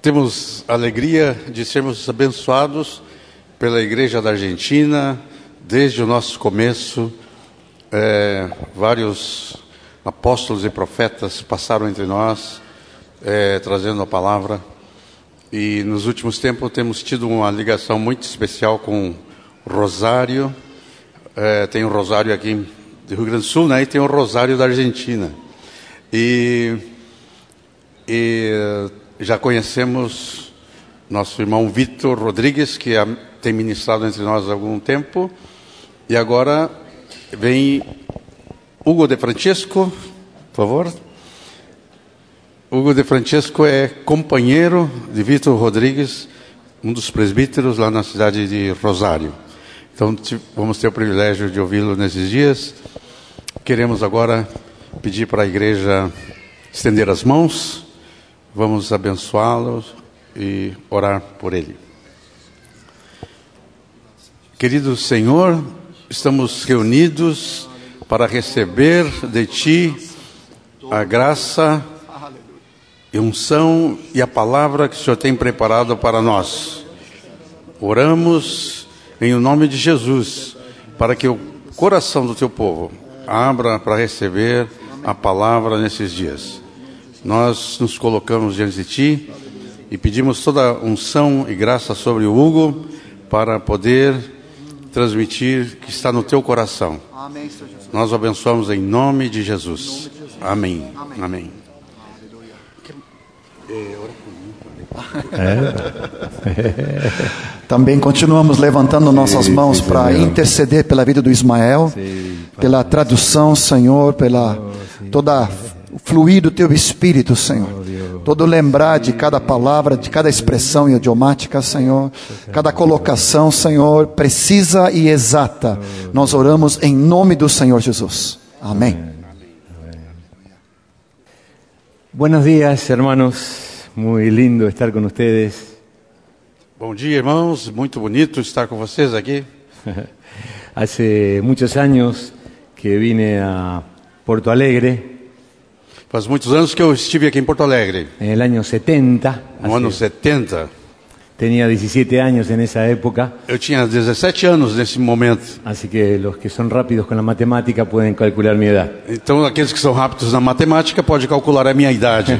Temos a alegria de sermos abençoados pela Igreja da Argentina, desde o nosso começo. Vários apóstolos e profetas passaram entre nós, trazendo a palavra. E nos últimos tempos temos tido uma ligação muito especial com Rosário. Tem um Rosário aqui do Rio Grande do Sul, né? E tem um Rosário da Argentina. E já conhecemos nosso irmão Vitor Rodrigues, que tem ministrado entre nós há algum tempo. E agora vem Hugo de Francesco, por favor. Hugo de Francesco é companheiro de Vitor Rodrigues, um dos presbíteros lá na cidade de Rosário. Então vamos ter o privilégio de ouvi-lo nesses dias. Queremos agora pedir para a igreja estender as mãos. Vamos abençoá-lo e orar por ele. Querido Senhor, estamos reunidos para receber de Ti a graça e unção e a palavra que o Senhor tem preparado para nós. Oramos em nome de Jesus, para que o coração do Teu povo abra para receber a palavra nesses dias. Nós nos colocamos diante de Ti e pedimos toda a unção e graça sobre o Hugo para poder transmitir que está no Teu coração. Amém, Senhor Jesus. Nós o abençoamos em nome de Jesus. Amém. Amém. Também continuamos levantando nossas mãos para interceder pela vida do Ismael, pela tradução, Senhor, pela toda o fluir do Teu Espírito, Senhor. Todo lembrar de cada palavra, de cada expressão idiomática, Senhor. Cada colocação, Senhor, precisa e exata. Nós oramos em nome do Senhor Jesus. Amém. Buenos días, hermanos. Muy lindo estar con ustedes. Bom dia, irmãos. Muito bonito estar com vocês aqui. Hace muchos años que vine a Porto Alegre. Faz muitos anos que eu estive aqui em Porto Alegre. En el año 70. No ano 70. Tenía 17 años en esa época. Eu tinha 17 anos nesse momento. Así que los que son rápidos con la matemática pueden calcular mi edad. Então, aqueles que são rápidos na matemática podem calcular a minha idade.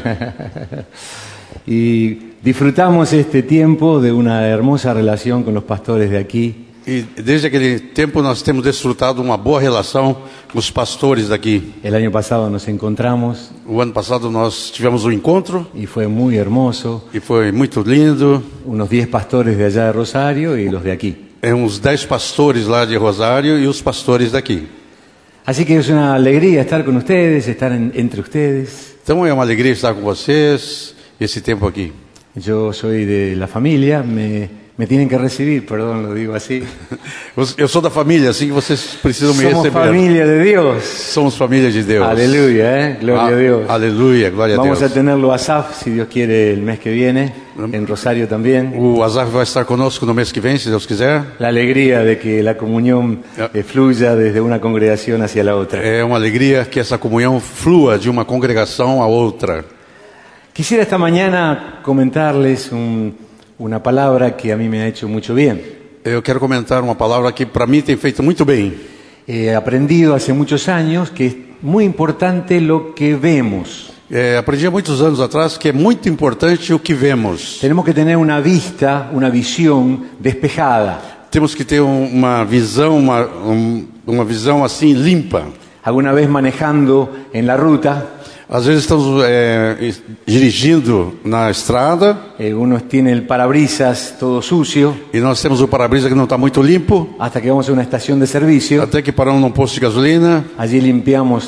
Y disfrutamos este tiempo de una hermosa relación con los pastores de aquí. E desde aquele tempo nós temos desfrutado uma boa relação com os pastores daqui. El año pasado nos encontramos. O ano passado nós tivemos um encontro. Y fue muy hermoso. E foi muito lindo. Unos 10 pastores de allá de Rosario y los de aquí. Uns 10 pastores lá de Rosário e os pastores daqui. Así que es una alegría estar con ustedes, estar entre ustedes. Então é uma alegria estar com vocês esse tempo aqui. Yo soy de la familia, me tienen que recibir, perdón, lo digo así. Eu sou da família, assim que vocês precisam me receber. Somos familia de Dios. Somos família de Deus. Aleluya, gloria a Dios. Aleluia, glória a Deus. Vamos a tenerlo a Asaf, si Dios quiere, el mes que viene, en Rosario también. O Asaf vai estar conosco no mês que vem, se Deus quiser. La alegría de que la comunión fluya desde una congregación hacia la otra. É uma alegria que essa comunhão flua de uma congregação a outra. Quisiera esta mañana comentarles una palabra que a mí me ha hecho mucho bien. Eu quero comentar uma palavra que para mim tem feito muito bem. He aprendido hace muchos años que es muy importante lo que vemos. Aprendi há muitos anos atrás que é muito importante o que vemos. Tenemos que tener una vista, una visión despejada. Temos que ter uma visão, uma visão assim limpa. Alguna vez manejando en la ruta. Às vezes estamos dirigindo na estrada. Uno tiene el parabrisas todo sucio. E nós temos o para-brisa que não está muito limpo. Hasta que vamos a una estación de servicio. Até que paramos num posto de gasolina. Allí limpiamos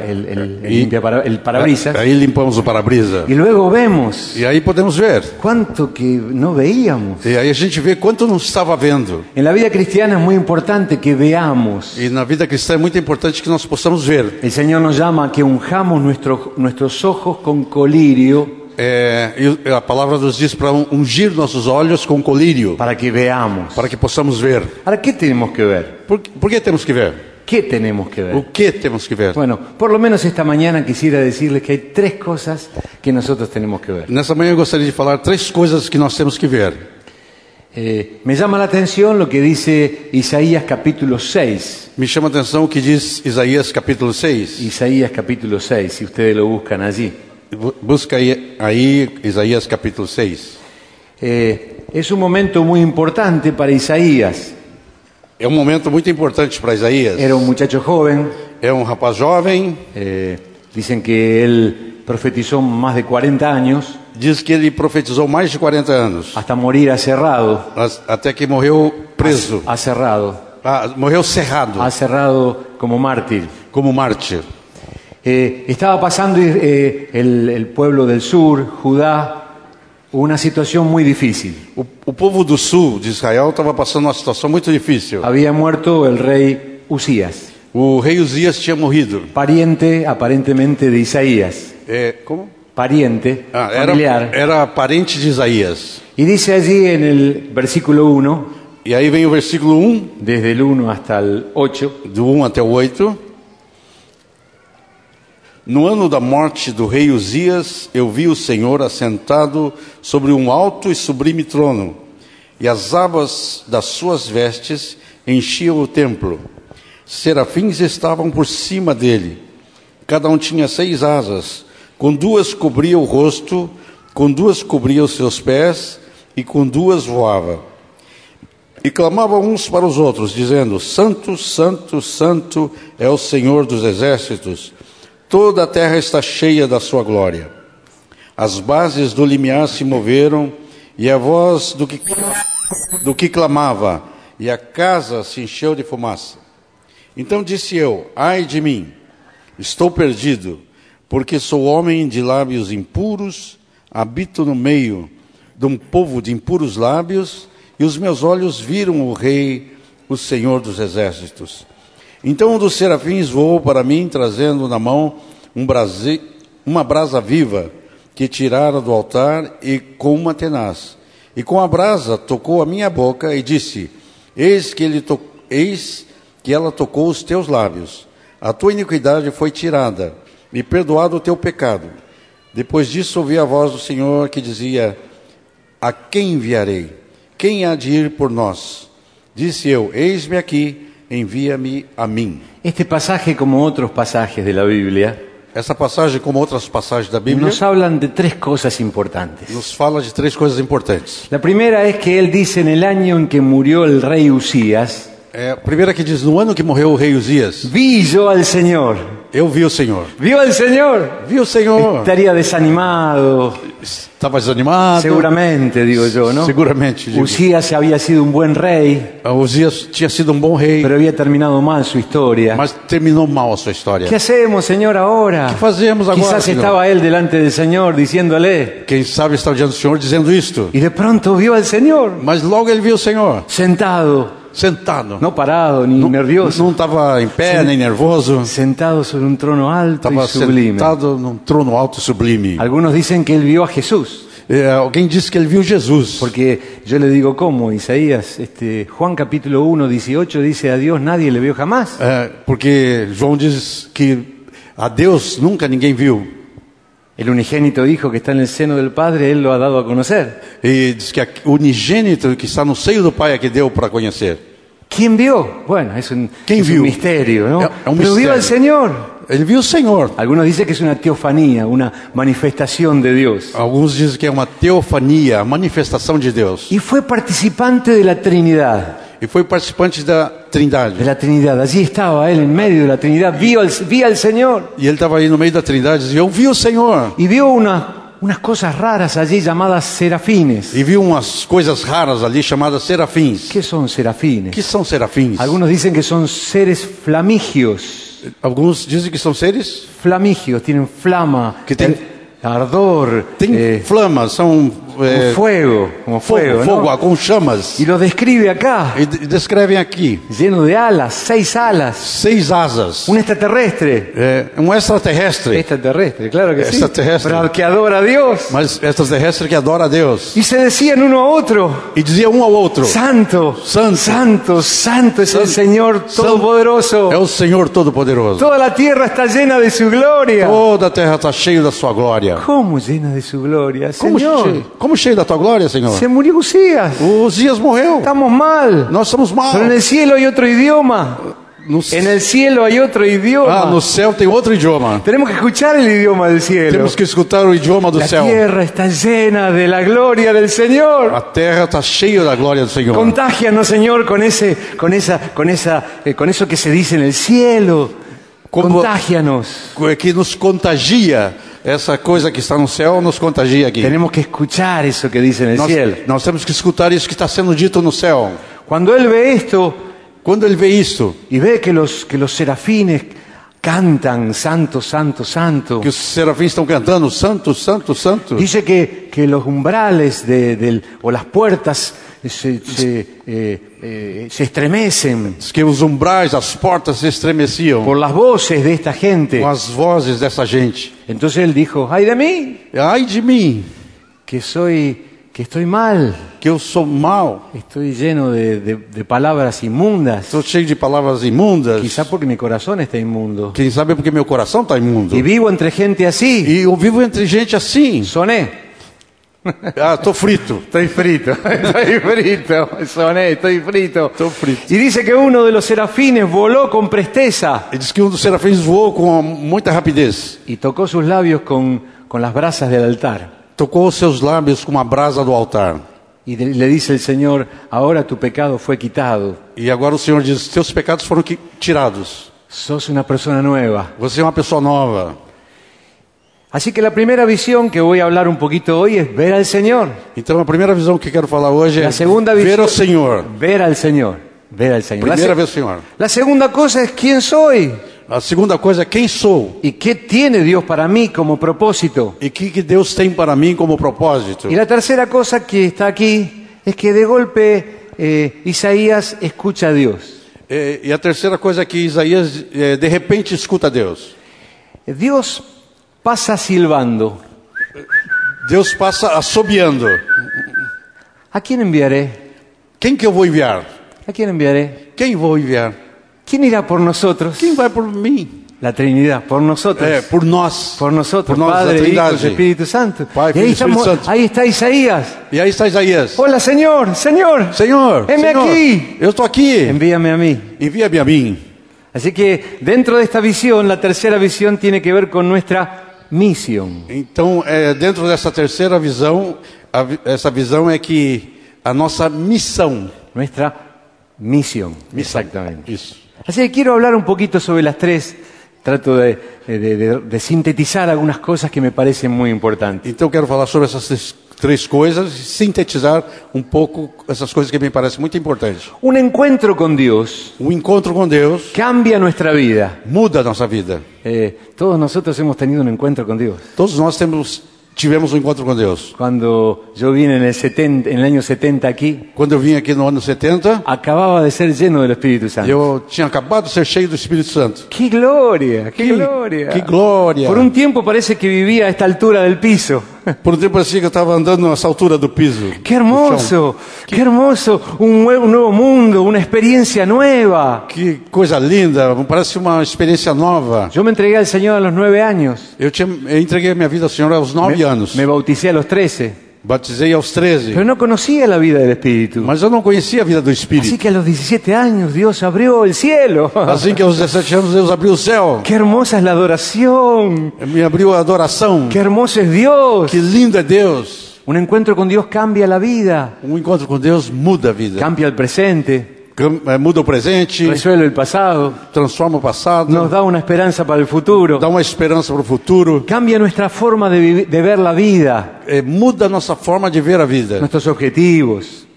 el parabrisas. Aí limpamos o para-brisa. Y luego vemos. E aí podemos ver. Quanto que no veíamos. E aí a gente vê quanto não estava vendo. En la vida cristiana es muy importante que veamos. E na vida cristã é muito importante que nós possamos ver. El Señor nos llama a que unjamos nuestros ojos con colirio. E a palavra nos diz para ungir nossos olhos com colírio. Para que veamos. Para que possamos ver. Ahora, ¿qué tenemos que ver? Por que temos que ver? ¿Qué tenemos que ver? O que temos que ver? Bueno, por lo menos esta mañana quisiera decirles que hay 3 cosas que nosotros tenemos que ver. Nessa manhã eu gostaria de falar 3 coisas que nós temos que ver. Me llama la atención lo que dice Isaías capítulo 6. Me chama a atenção o que diz Isaías capítulo 6. Isaías capítulo 6, si ustedes lo buscan allí. Busca aí Isaías capítulo 6. Es un momento muy importante para Isaías. É um momento muito importante para Isaías. Era un muchacho joven. É um rapaz jovem. Dicen que él profetizó más de 40 años. Diz que ele profetizou mais de 40 anos. Hasta morir aserrado. Até que morreu preso. Aserrado. Morreu cerrado. Aserrado como mártir. Como mártir. Estaba pasando el pueblo del sur, Judá, una situación muy difícil. O povo do sul de Israel estava passando uma situação muito difícil. Había muerto el rey Usías. O rei Uzias tinha morrido. Pariente, aparentemente, de Isaías. Como? Pariente, familiar. Era parente de Isaías. Y dice allí en el versículo 1. E aí vem o versículo 1. Desde el 1 hasta el 8. Do 1 até o 8. No ano da morte do rei Uzias, eu vi o Senhor assentado sobre um alto e sublime trono, e as abas das suas vestes enchiam o templo. Serafins estavam por cima dele. Cada um tinha 6 asas. Com 2 cobria o rosto, com 2 cobria os seus pés, e com 2 voava. E clamavam uns para os outros, dizendo: Santo, Santo, Santo é o Senhor dos exércitos. Toda a terra está cheia da sua glória. As bases do limiar se moveram, e a voz do que clamava, e a casa se encheu de fumaça. Então disse eu: ai de mim, estou perdido, porque sou homem de lábios impuros, habito no meio de um povo de impuros lábios, e os meus olhos viram o Rei, o Senhor dos exércitos. Então um dos serafins voou para mim, trazendo na mão uma brasa viva, que tirara do altar, e com uma tenaz. E com a brasa tocou a minha boca, e disse: Eis que ela tocou os teus lábios. A tua iniquidade foi tirada, e perdoado o teu pecado. Depois disso ouvi a voz do Senhor que dizia: A quem enviarei? Quem há de ir por nós? Disse eu: Eis-me aqui, envia-me a mim. Este pasaje, como otros pasajes de la Biblia, essa passagem, como outras passagens da Bíblia, nos hablan de 3 cosas importantes. Nos fala de 3 coisas importantes. La primera es que él dice: en el año en que murió el rey Usías, a primeira que diz: no ano que morreu o rei Uzias, vi yo al Señor. Eu vi o Senhor. ¿Vio al Señor? Vi o Senhor. Estaría desanimado. Estava desanimado. Seguramente, digo yo, ¿no? Seguramente. Usías había sido un buen rey. Uzias tinha sido um bom rei. Pero había terminado mal su historia. Mas terminou mal a sua história. ¿Qué hacemos, Señor, ahora? ¿Qué fazemos agora? Quizás Senhor? estaba él delante del Señor diciéndole. Quem sabe estava diante do Senhor dizendo isto. Y de pronto vio al Señor. Mas logo ele viu o Senhor. Sentado. No parado, ni nervioso. Não estava em pé, nem nervoso. Sentado sobre un trono alto y sublime. Sentado num trono alto e sublime. Algunos dicen que él vio a Jesús. Alguém disse que ele viu Jesus. Porque yo le digo, ¿cómo? Isaías, Juan capítulo 1, 18 dice: a Dios nadie le vio jamás. Porque João diz que a Deus nunca ninguém viu. El unigénito Hijo que está en el seno del Padre, Él lo ha dado a conocer. E diz que o unigênito que está no seio do Pai é que deu para conhecer. ¿Quién vio? Bueno, es un misterio, ¿no? Pero mistério. Vio al Señor. Ele viu o Senhor. Algunos dicen que es una teofanía, una manifestación de Dios. Alguns dizem que é uma teofania, a manifestação de Deus. Y fue participante de la Trinidad. E foi participante da Trindade. De la Trinidad. Allí estaba él en medio de la Trinidad. Vi al Señor. E ele estava aí no meio da Trindade e dizia: eu vi o Senhor. Y vio unas cosas raras allí llamadas serafines. E viu umas coisas raras ali chamadas serafins. ¿Qué son serafines? Que são serafins? Algunos dicen que son seres flamigios. Alguns dizem que são seres flamigios, tienen flama, que tem ardor. Tem flama, são como fuego, ¿no? fogo, com chamas. Y lo describe acá, E descrevem aqui lleno de alas, 6 alas, 6 asas. un extraterrestre. Extraterrestre. Extraterrestre, claro que sí. Extraterrestre. Pero que adora a Dios. Mas extraterrestre que adora a Deus. Y se decían uno a otro: E dizia um ao outro: Santo, Santo, Santo, Santo es el Santo, Señor Todopoderoso. é o Senhor Todo-Poderoso. Toda la tierra está llena de su gloria. Toda a terra está cheia da sua glória. ¿Cómo llena de su gloria, Señor? Como cheio da tua glória, Senhor? Se murió Usías. Uzias morreu. Estamos mal. Nós estamos mal. Pero en el cielo hay otro idioma. En el cielo hay otro idioma. no céu tem outro idioma. Tenemos que escuchar el idioma del cielo. Temos que escutar o idioma do La céu. tierra está llena de la gloria del Señor. A terra está cheia da glória do Senhor. Contágianos, Señor, con eso que se dice en el cielo. Contágianos. Que nos contagia. Essa coisa que está no céu nos contagia aqui. Tenemos que escuchar eso que dice en el cielo. Nós temos que escutar isso que está sendo dito no céu. Cuando Él ve esto Quando ele vê isto, y ve que los serafines cantan santo, santo, santo, que os serafins estão cantando santo, santo, santo, dice que los umbrales o las puertas se estremecen diz que os umbrais, as portas se estremeciam por las voces de esta gente. com as vozes dessa gente. Entonces Él dijo: ay de mí, Ai de mim, que estoy mal, que eu sou mau, estoy lleno de palabras inmundas, estou cheio de palavras imundas. quizá porque mi corazón está inmundo, Quem sabe é porque meu coração está imundo. y vivo entre gente así. E eu vivo entre gente assim. Soné. Estou frito. Estoy frito, estoy frito, soné, estoy frito. Estou frito. Y dice que uno de los serafines voló con presteza Ele diz que dos serafins voou com muita rapidez. y tocó sus labios con las brasas del altar. Tocou os seus lábios com a brasa do altar. Y le dice el Señor: ahora tu pecado fue quitado. E agora o Senhor diz: teus pecados foram tirados. Sos una persona nueva. Você é uma pessoa nova. Así que la primera visión que voy a hablar un poquito hoy es ver al Señor. Então a primeira visão que quero falar hoje é La segunda ver visión, o Senhor. ver al Señor. Ver al Señor. Primeira vez o Senhor. La segunda cosa es quién soy A segunda coisa é quem sou y qué tiene Dios para mí como propósito. e que Deus tem para mim como propósito. Y la tercera cosa que está aquí es que de golpe Isaías escucha a Dios. E a terceira coisa é que Isaías de repente escuta Deus. Dios pasa silbando. Deus passa assobiando. ¿A quién enviaré? Quem que eu vou enviar? ¿A quién enviaré? Quem vou enviar? ¿Quién irá por nosotros? Quem vai por mim? La Trinidad, por nosotros. Por nós. Por nosotros, por nós, Padre, a Trindade. Hijo, Espíritu Santo. Pai, Y Filho ahí, e Espírito Santo. ahí está Isaías. E aí está Isaías. Hola, Señor, Señor. Senhor, Heme Senhor, aqui. eu estou aqui. Envíame a mí. Envia-me a mim. Así que dentro de esta visión, la tercera visión tiene que ver con nuestra misión. Então, dentro dessa terceira visão, essa visão é que a nossa missão. Nuestra misión. Exactamente. Isso. Así que quiero hablar un poquito sobre las tres. Trato de sintetizar algunas cosas que me parecen muy importantes. Então, quero falar sobre essas três coisas e sintetizar um pouco essas coisas que me parecem muito importantes. Un encuentro con Dios O encontro com Deus cambia nuestra vida. muda a nossa vida. Todos nosotros hemos tenido un encuentro con Dios. Todos nós tivemos um encontro com Deus. Cuando yo vine en el año 70 aquí, Quando eu vim aqui no ano 70, acababa de ser lleno del Espíritu Santo. eu tinha acabado de ser cheio do Espírito Santo. ¡Qué gloria! ¡Qué gloria! Que glória! Por un tiempo parece que vivía a esta altura del piso. Por um tempo parecia que eu estava andando nessa altura do piso. ¡Qué do chão. hermoso! ¡Qué hermoso! Un nuevo mundo, una experiencia nueva. Que coisa linda, parece uma experiência nova. Yo me entregué al Señor a los 9 años. Eu entreguei a minha vida ao Senhor aos 9 anos. Me bauticé a los 13. Batizei aos 13. Pero no conocía la vida del Espíritu. Mas eu não conhecia a vida do Así Espírito. que a los 17 años Dios abrió el cielo. Assim que aos 17 anos Deus abriu o céu. ¡Qué hermosa es la adoración! Me abriu a adoração. ¡Qué hermoso es Dios! Que lindo é Deus. Un encuentro con Dios cambia la vida, Um encontro com Deus muda a vida. cambia el presente, Muda o presente, resuelve el pasado, transforma o passado, nos da una esperanza para el futuro, dá uma esperança para o futuro. cambia nuestra forma de ver la vida, Muda a nossa forma de ver a vida. nuestros objetivos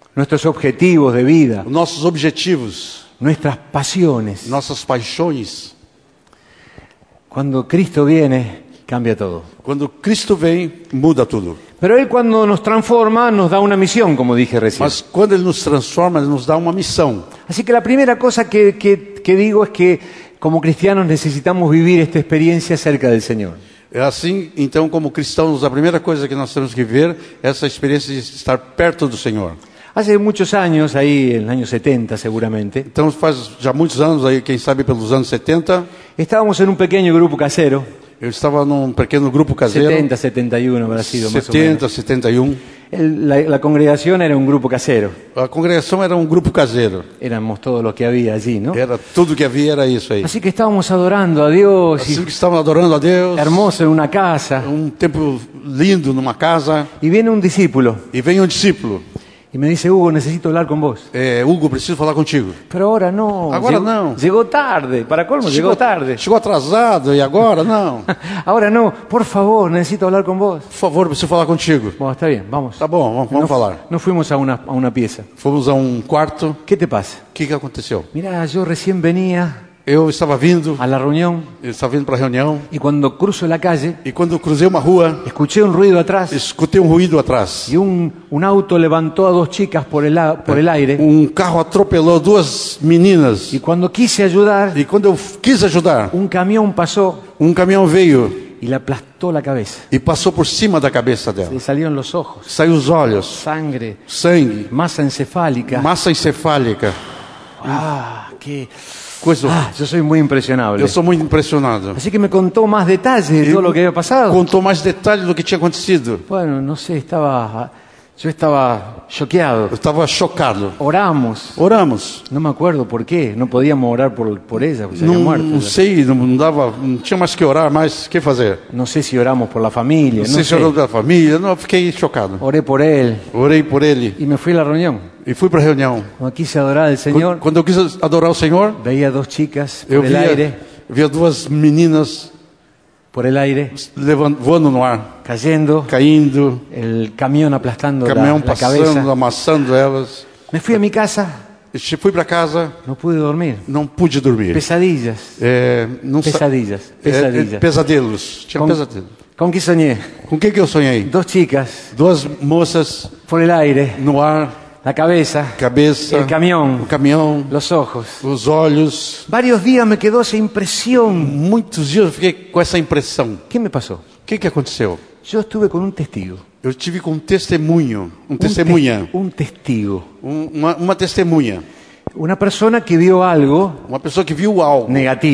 de vida, Nossos objetivos, nuestras pasiones. nossas paixões. Cuando Cristo viene, cambia todo. Quando Cristo vem, muda tudo. Pero Él cuando nos transforma nos da una misión, como dije recién. Mas quando Ele nos transforma, Ele nos dá uma missão. Así que la primera cosa que digo es que como cristianos necesitamos vivir esta experiencia cerca del Señor. É assim, então, como cristãos, a primeira coisa que nós temos que ver é essa experiência de estar perto do Senhor. Hace muchos años, ahí en el año 70 seguramente, Então, faz já muitos anos, aí, quem sabe pelos anos 70, estábamos en un pequeño grupo casero, eu estava num pequeno grupo caseiro, 70, 71 habrá sido más o menos. 70, 71. La congregación era un grupo casero, A congregação era um grupo caseiro. éramos todos los que había allí, ¿no? Era tudo que havia, era isso aí. Así que estábamos adorando a Dios, Assim y que estavam adorando a Deus, hermoso en una casa, um tempo lindo numa casa, y viene un discípulo e vem um discípulo. y me dice, Hugo, necesito hablar con vos. Hugo, preciso falar contigo. Pero ahora no. Ahora no. Llegó tarde, para colmo, llegó tarde. Chegou atrasado e agora não. Ahora no, por favor, necesito hablar con vos. Por favor, preciso falar contigo. Bueno, está bien, vamos. Tá bom, vamos falar. Nos fuimos a una pieza. Fomos a um quarto. ¿Qué te pasa? O que aconteceu? Mira, yo recién venía Eu estava vindo, a la reunión eu estava vindo para a reunião, y cuando cruzo la calle, e quando cruzei uma rua, escuché un ruido atrás escutei um ruído atrás. y un auto levantó a dos chicas por el aire. Um carro atropelou duas meninas. Y cuando quise ayudar, E quando eu quis ajudar, un camión pasó um caminhão veio y le aplastó la cabeza. e passou por cima da cabeça dela. Le salieron los ojos, Saiu os olhos, sangre, sangue, masa encefálica. massa encefálica. Ah, qué... Coisa. yo soy muy impresionable. Eu sou muito impressionado. Así que me contó más detalles de todo lo que había pasado. Contou mais detalhes do que tinha acontecido. Bueno, no sé, yo estaba choqueado. Eu estava chocado. Oramos. Oramos. No me acuerdo por qué. No podíamos orar por ella, porque se había muerto. Não sei, não dava, não tinha mais que orar, mas o que fazer? No sé si oramos por la familia. Não sei se orou pela família, não, fiquei chocado. Oré por él Orei por ele y me fui a la reunión. e fui para a reunião. Cuando quise adorar al Señor, Quando eu quis adorar o Senhor, veía dos chicas eu por el aire, via duas meninas voando no ar, cayendo, caindo, el camión aplastando caminhão la cabeza. passando, amassando elas. Me fui a mi casa, Fui para casa, no pude dormir. não pude dormir. Pesadillas, Não sa- pesadillas, pesadillas. Pesadelos. Tinha pesadelo. ¿Con qué soñé? Com o que eu sonhei? Dos chicas Duas moças por el aire, no ar, la cabeza, cabeça, el camión, o caminhão, los ojos. os olhos. Varios días me quedó esa impresión. Muitos dias eu fiquei com essa impressão. ¿Qué me pasó? O que aconteceu? Yo estuve con un testigo. Eu tive com um testemunho, testemunha, Un testigo. uma testemunha, Una persona que vio algo uma pessoa que viu algo,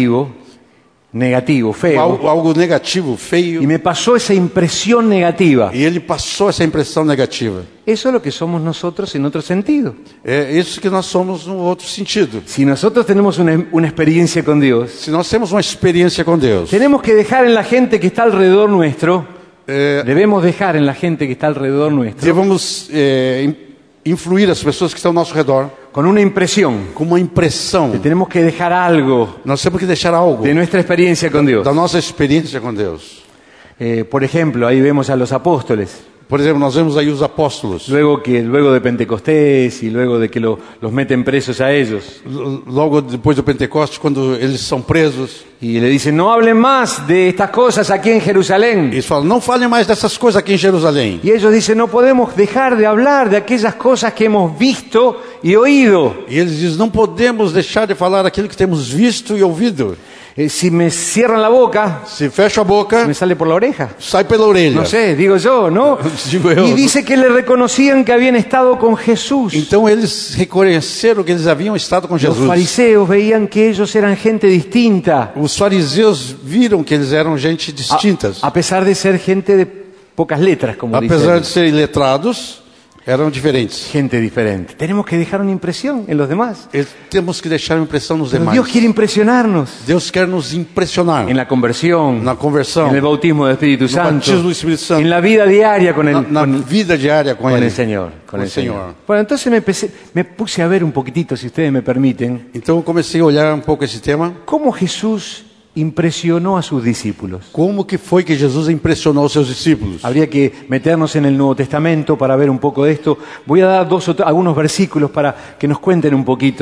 negativo, feo. algo negativo, Y feio, me pasó esa impresión negativa. e ele passou essa impressão negativa. Eso es lo que somos nosotros en otro sentido. É isso que nós somos no outro sentido. Si nosotros tenemos una experiencia con Dios, Se nós temos uma experiência com Deus, tenemos que dejar en la gente que está alrededor nuestro, debemos dejar en la gente que está alrededor nuestro, devemos influir as pessoas que estão ao nosso redor con una impresión. com uma impressão. Tenemos que dejar algo Nós temos que deixar algo de nuestra experiencia con Dios. da nossa experiência com Deus. Por ejemplo, ahí vemos a los apóstoles. Por exemplo, nós vemos aí os apóstolos. Luego de Pentecostés y luego de que los meten presos a ellos. Logo depois do Pentecostes, quando eles são presos, Y le dicen, no hablen más de estas cosas aquí en Jerusalén. eles falam, não falem mais dessas coisas aqui em Jerusalém. Y ellos dicen, no podemos dejar de hablar de aquellas cosas que hemos visto y oído. E eles dizem, não podemos deixar de falar aquilo que temos visto e ouvido. Si me cierran la boca, Se fecha a boca, me sale por la oreja. sai pela orelha. No sé, digo yo, ¿no? Digo eu. Y dice que le reconocían que habían estado con Jesús. Então eles reconheceram que eles haviam estado com Los Jesus. fariseos veían que ellos eran gente distinta, Os fariseus viram que eles eram gente distintas. a pesar de ser gente de pocas letras, como Apesar de dicen. serem letrados, eram diferentes. Gente diferente. Tenemos que dejar una impresión en los demás. Temos que deixar uma impressão nos Pero demais. Dios quiere impresionarnos Deus quer nos impressionar en la conversión, na conversão, en el bautismo del Espíritu no Santo, batismo do Espírito Santo, en la vida diaria con na vida diária com con Ele. el Señor. Con Com el o Señor. Senhor. Bueno, entonces me puse a ver un poquitito, si ustedes me permiten, Então eu comecei a olhar um pouco esse tema. cómo Jesús impresionó a sus discípulos. Como que foi que Jesus impressionou os seus discípulos? Habría que meternos en el Nuevo Testamento para ver un poco de esto. Voy a dar algunos versículos para que nos cuenten un poquito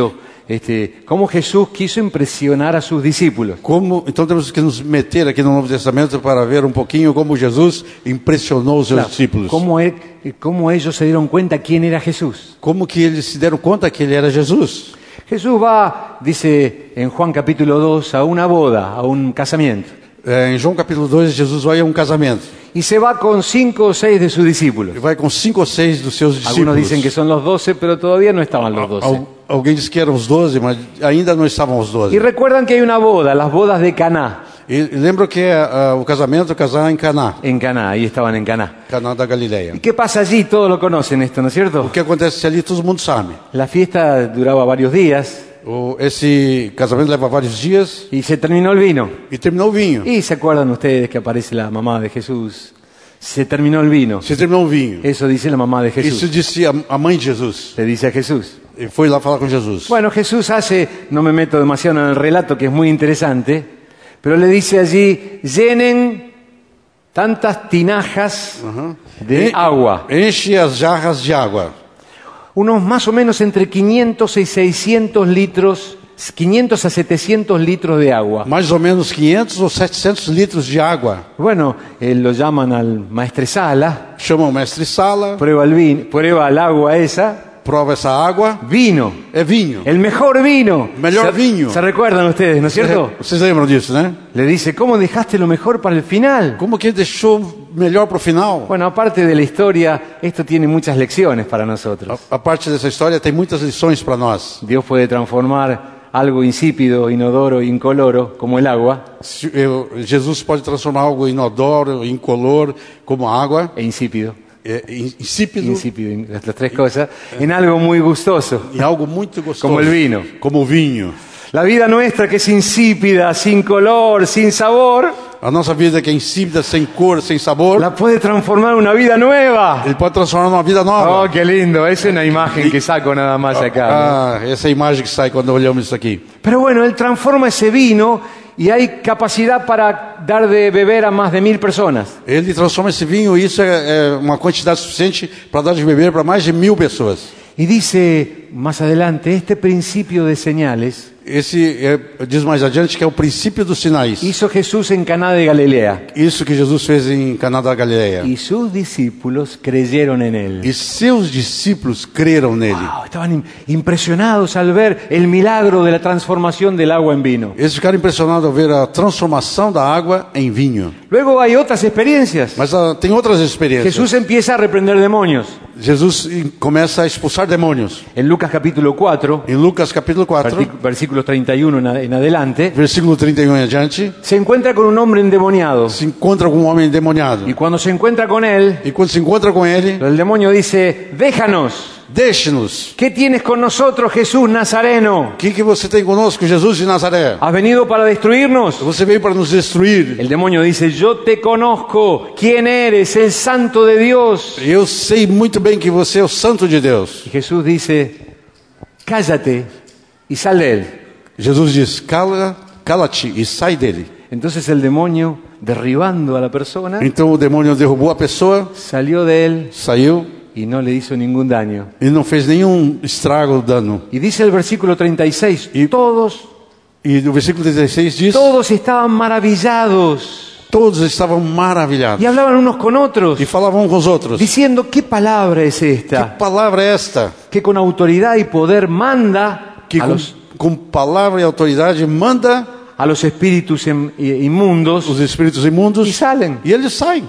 cómo Jesús quiso impresionar a sus discípulos. Então temos que nos meter aqui no Novo Testamento para ver um pouquinho como Jesus impressionou os seus discípulos. Cómo ellos se dieron cuenta quién era Jesús. Como que eles se deram conta que ele era Jesus. Jesús va, dice en Juan capítulo 2, a una boda, a un casamiento. Em João capítulo 2, Jesus vai a um casamento. Y se va con 5 o 6 de sus discípulos. Ele vai com 5 ou 6 dos seus discípulos. Algunos dicen que son los 12, pero todavía no estaban los 12. Alguém disse que eram os 12, mas ainda não estavam os 12. Y recuerdan que hay una boda, las bodas de Caná. E lembro que o casamento, casar em Caná. En Caná, ahí estaban en Caná. Caná da Galileia. ¿Y qué pasa allí? Todos lo conocen esto, ¿no es cierto? O que acontece ali, todo mundo sabe. La fiesta duraba varios días. Esse casamento leva vários dias. Y se terminó el vino. E terminou o vinho. Y se acuerdan ustedes que aparece la mamá de Jesús. Se terminó el vino. Se terminou o vinho. Eso dice la mamá de Jesús. Isso disse a mãe de Jesus. Le dice a Jesús. E foi lá falar com Jesus. Bueno, Jesús hace, no me meto demasiado en el relato que es muy interesante, pero le dice allí, llenen tantas tinajas de agua. Enche as jarras de água. Unos más o menos entre 500 y 600 litros, 500 a 700 litros de agua. Mais ou menos 500 ou 700 litros de água. Bueno, lo llaman al maestresala, Chama o mestre Sala, prueba el agua esa, prova essa água. vino, É vinho. el mejor vino. Melhor vinho. ¿Se recuerdan ustedes, no es cierto? Vocês lembram disso, né? Le dice, ¿cómo dejaste lo mejor para el final? Como que deixou melhor para o final? Bueno, aparte de la historia, esto tiene muchas lecciones para nosotros. A parte dessa história tem muitas lições para nós. Dios puede transformar algo insípido, inodoro, incoloro, como el agua, Jesus pode transformar algo inodoro, incolor, como água, insípido, insípido, las tres cosas, en algo muy gustoso, em algo muito gostoso, como el vino. como o vinho. La vida nuestra que es insípida, sin color, sin sabor, A nossa vida que é insípida, sem cor, sem sabor, la puede transformar en una vida nueva. Ele pode transformar numa vida nova. Oh, qué lindo, esa es una imagen que saco nada más acá. Ah, essa é a imagem que sai quando olhamos isso aqui. Pero bueno, Él transforma ese vino y hay capacidad para dar de beber a más de 1000 personas. Ele transforma esse vinho e isso é uma quantidade suficiente para dar de beber para mais de 1000 pessoas. Y dice más adelante, este principio de señales Diz mais adiante que é o princípio dos sinais. hizo Jesús en Caná de Galilea. Isso que Jesus fez em Caná da Galileia. Y sus discípulos creyeron en Él. E seus discípulos creram nele. Wow, estaban impresionados al ver el milagro de la transformación del agua en vino. Eles ficaram impressionados ao ver a transformação da água em vinho. Luego hay otras experiencias. Mas tem outras experiências. Jesús empieza a reprender demonios. Jesus começa a expulsar demônios. En Lucas capítulo 4, Em Lucas capítulo 4, versículos 31 en adelante, versículo 31 em adiante, se encuentra con un hombre endemoniado. se encontra com um homem endemoniado. Y cuando se encuentra con él, E quando se encontra com ele, el demonio dice, déjanos. deixe-nos. ¿Qué tienes con nosotros, Jesús Nazareno? O que você tem conosco, Jesus de Nazaré? ¿Has venido para destruirnos? Você veio para nos destruir. El demonio dice, yo te conozco. ¿Quién eres? El santo de Dios. Eu sei muito bem que você é o santo de Deus. Y Jesús dice, cállate y sal de él. Jesus diz, cala-te e sai dele. Entonces el demonio, derribando a la persona, Então o demônio derrubou a pessoa, salió de él saiu y no le hizo ningún daño. e não fez nenhum estrago, dano. Y dice el versículo 36, E no versículo 16 diz, todos estaban maravillados todos estavam maravilhados y hablaban unos con otros, e falavam uns com os outros. diciendo, ¿qué palabra es Que esta? palavra é esta? Que con autoridad y poder manda Que com palavra e autoridade manda a los espíritus inmundos os espíritos imundos y salen. e eles saem.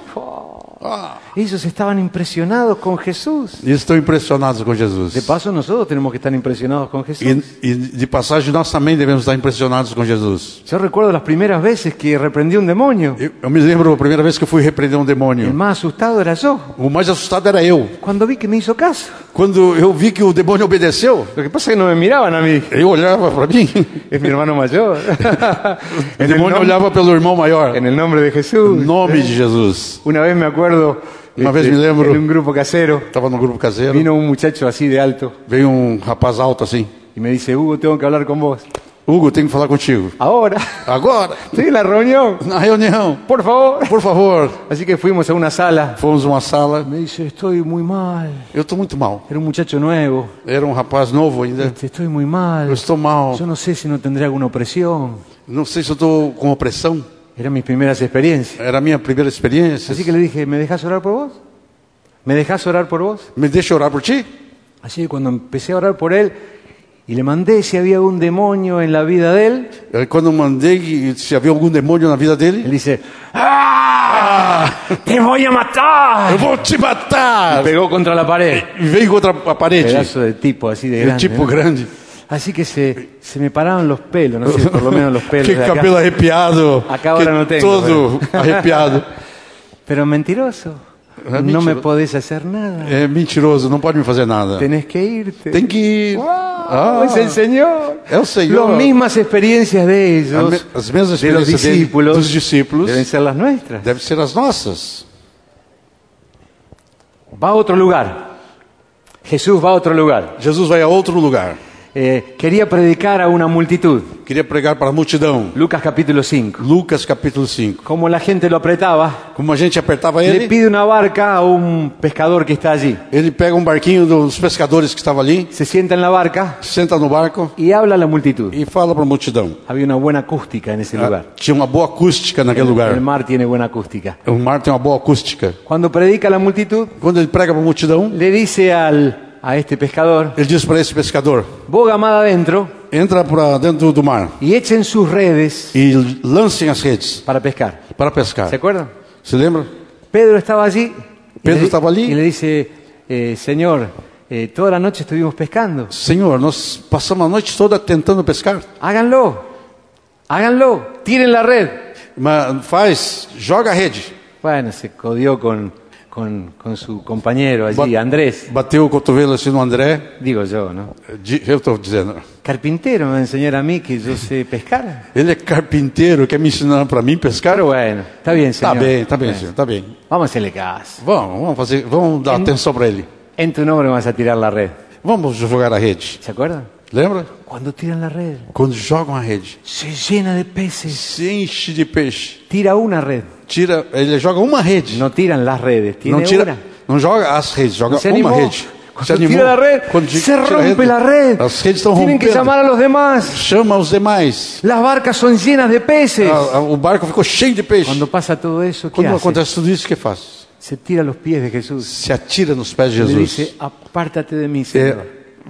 Ellos estaban impresionados con Jesús. E estão impressionados com Jesus. De paso, nosotros tenemos que estar impresionados con Jesús. E de passagem, nós também devemos estar impressionados com Jesus. Yo recuerdo las primeras veces que reprendí un demonio. Eu me lembro a primeira vez que eu fui repreender um El demônio. más asustado era yo. O mais assustado era eu. Cuando vi que me hizo caso. Quando eu vi que o demônio obedeceu, Lo que pasa es que no me miraban a mí. eu olhava para mim. Es mi hermano mayor. O demônio olhava pelo irmão maior. En el nombre de Em Jesús. nome de Jesus. Una vez me acuerdo, Una vez me lembro. en un grupo casero, Estava no grupo caseiro. vino un muchacho así de alto Veio um rapaz alto assim. y me dice, Hugo, tengo que hablar con vos. Hugo, tenho que falar contigo. Ahora. Agora, Estoy en la reunión. na reunião. Por favor. Por favor. Así que fuimos a una sala. Fomos numa sala. Me dice, estoy muy mal. Eu estou muito mal. Era un muchacho nuevo. Era um rapaz novo ainda. Estoy muy mal. Eu estou mal. Yo no sé si no tendré alguna opresión. Não sei se eu estou com opressão. Eran mis primeras experiencias. Era a minha primeira experiência. Así que le dije, ¿me dejas orar por vos? ¿Me dejas orar por vos? Me deixa orar por ti? Así que cuando empecé a orar por él y le mandé si había un demonio en la vida de él, Quando eu mandei se havia algum demônio na vida él dele, dice, ¡Ah! ¡Te voy a matar! eu vou te matar. Pegó contra la pared. E veio contra a parede. Pedazo de tipo así de É grande. tipo ¿no? grande. Así que se me paraban los pelos, no sé, por lo menos los pelos Que de acá. cabelo arrepiado. Acá ahora que no tengo, todo arrepiado. Pero mentiroso, Es no mentiroso. me podés hacer nada. É mentiroso, não pode me fazer nada. Tenés que irte. Tem que ir. ¡Wow! Es el Señor. É o Senhor. Las mismas experiencias de ellos, As mesmas de los experiências dele, discípulos, dos discípulos, deben ser las nuestras. devem ser as nossas. Va a otro lugar. Jesús va a otro lugar. Jesus vai a outro lugar. Quería predicar a una multitud. Queria pregar para a multidão. Lucas capítulo 5. Lucas capítulo 5. Como la gente lo apretaba, Como a gente apertava le ele, pide una barca a un pescador que está allí. ele pega um barquinho dos pescadores que estava ali, Se sienta en la barca senta no barco y habla a la multitud. e fala para a multidão. Había una buena acústica en ese lugar. Tinha uma boa acústica naquele El lugar. mar tiene buena acústica. O mar tem uma boa acústica. Cuando predica a la multitud, Quando ele prega para a multidão, le dice a este pescador, ele diz para esse pescador: boga más adentro entra para dentro do mar y echen sus redes e lancem as redes para pescar. para ¿Se pescar. acuerdan? Se lembra? Pedro estaba allí. y Pedro le- estaba allí. Y le dice, Señor, toda la noche estuvimos pescando. Senhor, nós passamos a noite toda tentando pescar. Háganlo, háganlo, tiren la red. Mas joga a rede. Bueno, se codió con su compañero allí, Andrés, Bateu o cotovelo assim no André. digo yo, ¿no? Eu estou dizendo. Carpintero me va a enseñar a mí que yo sé pescar. Ele é carpinteiro, quer me ensinar para mim pescar? Pero bueno, está bien, Tá señor. bem, senhor, tá bem. Vamos a hacerle caso. Vamos dar atenção para ele. En tu nombre vas a tirar la red. Vamos jogar a rede. ¿Se acuerdan? Lembra? Cuando tiran la red, Quando jogam a rede, se llena de peces. se enche de peixe. Tira una red. Ele joga uma rede. No tiran las redes, tiene Não tira, una. não joga as redes, joga Se uma animó. rede. Cuando tira la red, se rompe la red. As redes estão Tienen que rompendo. llamar a los demás. Chama os demais. Las barcas son llenas de peces. O barco ficou cheio de peixe. Cuando pasa todo eso, ¿qué Quando hace? acontece tudo isso, o que faz? Se tira a los pies de Jesús. Se atira nos pés de Le Jesus. dice, apártate de mí, Señor,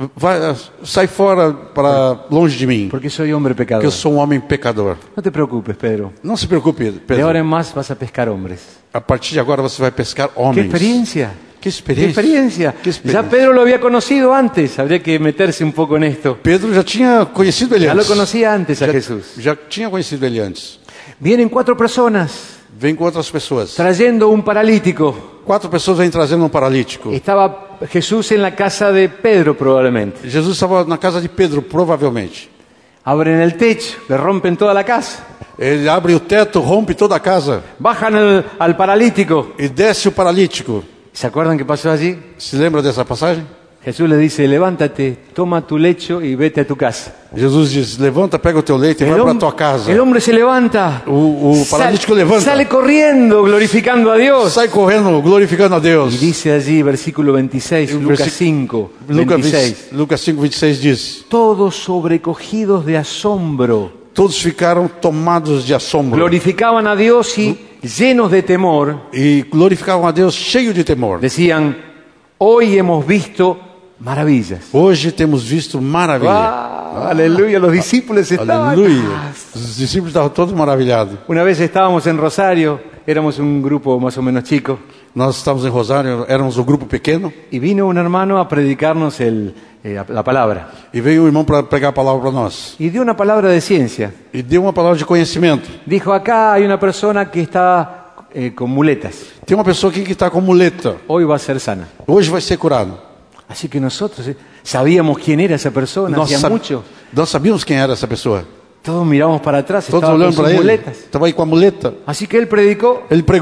Sai fora para longe de mim, porque soy hombre porque pecador. eu sou um homem pecador. No te preocupes, Pedro. Não se preocupe, De ahora Pedro. en más vas a pescar hombres. A partir de agora você vai pescar ¡Qué homens. experiencia! Que ¡Qué experiência. experiencia! Que experiência. Ya Pedro lo había conocido antes. Habría que meterse un poco en esto. Pedro já tinha conhecido ele Ya lo antes. conocía antes a Já, Jesús. já tinha conhecido ele antes. Vienen 4 personas Vem com outras pessoas. trayendo un paralítico. 4 pessoas vêm trazendo um paralítico. Estaba Jesús en la casa de Pedro probablemente. Jesus estava na casa de Pedro, provavelmente. Abren el techo, le rompen toda la casa. Ele abre o teto, rompe toda a casa Bajan al paralítico. e desce o paralítico. ¿Se acuerdan qué pasó allí? Se lembra dessa passagem? Jesús le dice, levántate, toma tu lecho y vete a tu casa. Jesus diz: levanta, pega o teu leito e vai para a tua casa. el hombre se levanta. O paralítico levanta. Sale corriendo, glorificando a Dios. Sai correndo, glorificando a Y Deus. dice allí, versículo 26, Lucas 5, Lucas 26. Lucas 5:26 diz: Todos sobrecogidos de asombro, todos ficaram tomados de assombro glorificaban a Dios y llenos de temor, e glorificavam a Deus cheio de temor. decían, hoy hemos visto maravillas. Hoje temos visto maravilha. ¡Wow! Aleluya, los discípulos estaban. Aleluia. Os discípulos estavam todos maravilhados. Una vez estábamos en Rosario, éramos un grupo más o menos chico, Nós estávamos em Rosário, éramos um grupo pequeno, y vino un hermano a predicarnos la palabra. e veio um irmão para pregar a palavra para nós. Y dio una palabra de ciencia. E deu uma palavra de conhecimento. Dijo, acá hay una persona que está con muletas. Tem uma pessoa aqui que está com muleta. Hoy va a ser sana. Hoje vai ser curado. Así que nosotros sabíamos quién era esa persona, Nós, hacía mucho. nós sabíamos quem era essa pessoa. Todos miramos para atrás, Todos estaba con olhando sus para ele. muletas. Estava aí com a muleta. Así que él predicó Ele pregou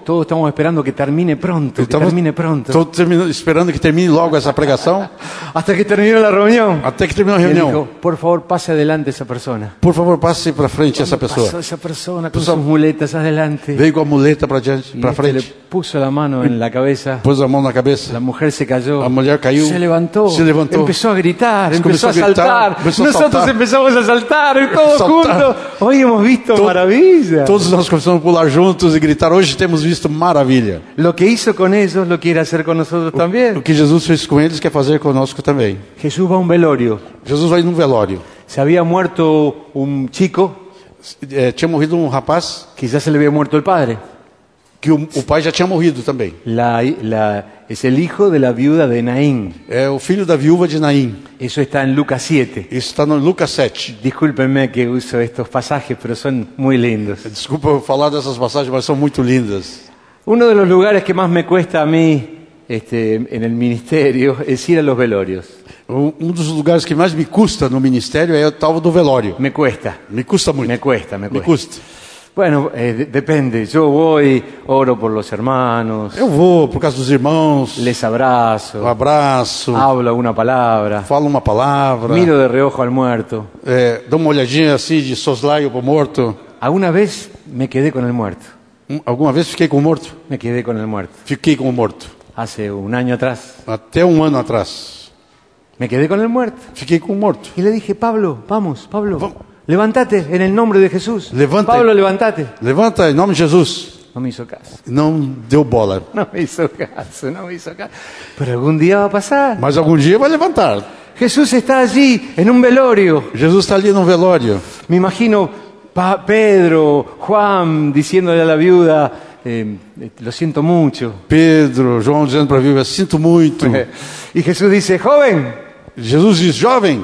Todos estamos esperando que termine pronto, Estou esperando que termine logo essa pregação. Hasta que terminó la reunión. Até que terminou a Y él reunião. dijo, por favor, pase adelante esa persona. Por favor, passe para frente essa pessoa. Pasó esa persona con sus muletas adelante. Veio com a muleta para Y para este le frente. puso la mano en la cabeza. Pôs a mão na cabeça. La mujer se cayó. A mulher caiu. Se levantó. Empezó a gritar. Começou Empezó a saltar. empezó a Nosotros saltar. empezamos a saltar todos Saltar. juntos. Hoy hemos visto To- maravilla. Todos nós começamos a pular juntos e gritar. Hoje temos visto maravilha. Lo que hizo con ellos lo quiere hacer con nosotros O también. que Jesus fez com eles quer fazer conosco também. Jesús va a un velorio. Jesus vai num velório. Se había muerto un chico Tinha morrido um rapaz que ya se le había muerto el padre. que o pai já tinha morrido também. Es el hijo de la viuda de Naín. É o filho da viúva de Naim. Eso está en Lucas 7. Isso está no Lucas 7. Discúlpenme que uso estos pasajes, pero son muy lindos. Desculpa eu falar dessas passagens, mas são muito lindas. Uno de los lugares que más me cuesta a mí en el ministerio es ir a los velorios. Dos lugares que mais me custa no ministério é o tal do velório. Me cuesta. Me custa muito. Me cuesta. Me custa. Bueno, depende. Yo voy, oro por los hermanos, Eu vou por causa dos irmãos, les abrazo, abraço, hablo alguna palabra, falo uma palavra, miro de reojo al muerto. dou uma olhadinha assim de soslaio pro morto. Alguna vez me quedé con el muerto. Alguma vez fiquei com o morto? Me quedé con el muerto. Fiquei com o morto. Hace un año atrás. Até um ano atrás. Me quedé con el muerto. Fiquei com o morto. Y le dije, Pablo, vamos, levántate en el nombre de Jesús. Levanta. Pablo, levántate. Levanta em nome de Jesus. No me hizo caso. Não deu bola. No me hizo caso. Pero algún día va a pasar. Mas algum dia vai levantar. Jesús está allí en un velorio. Jesus está ali no velório. Me imagino Pedro, Juan diciéndole a la viuda, lo siento mucho. Pedro, João dizendo para a viúva, sinto muito. Y Jesús dice, joven, Jesus diz, jovem,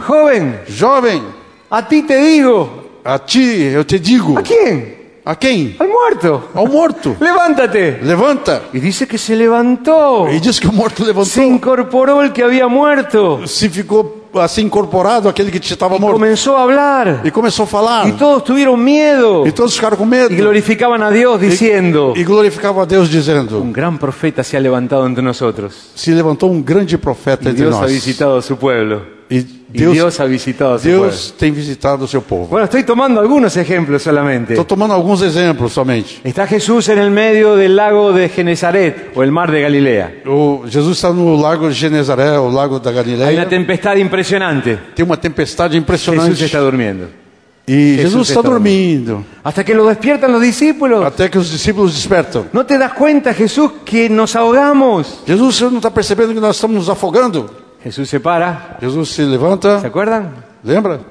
a ti te digo. a ti eu te digo. ¿A quién? A quem? Al muerto. Ao morto. Levántate. Levanta. Y dice que se levantó. E diz que o morto levantou. Se incorporó el que había muerto. Se ficou assim incorporado aquele que estava morto. Comenzó a hablar. E começou a falar. Y todos tuvieron miedo. E todos ficaram com medo. Y glorificaban a Dios diciendo, E glorificavam a Deus dizendo: un gran profeta se ha levantado entre nosotros. se levantou um grande profeta Y entre Dios ha nós. visitado a su pueblo. E Y Dios ha visitado a su pueblo. Deus tem visitado o seu povo. Bueno, estoy tomando algunos ejemplos solamente. Estou tomando alguns exemplos somente. Está Jesús en el medio del lago de Genezaret o el mar de Galilea. Jesus está no lago de Genezaré, o lago da Hay una Galileia. tempestad impresionante. Tem uma tempestade Jesús impressionante. está durmiendo. E Jesús Jesus está está dormindo. Hasta que lo despiertan los discípulos. Até que os discípulos despertam. ¿No te das cuenta, Jesús, que nos ahogamos? Jesus, você não está percebendo que nós estamos nos afogando? Jesús se para. Jesus se ¿Se levanta. acuerdan? Lembra?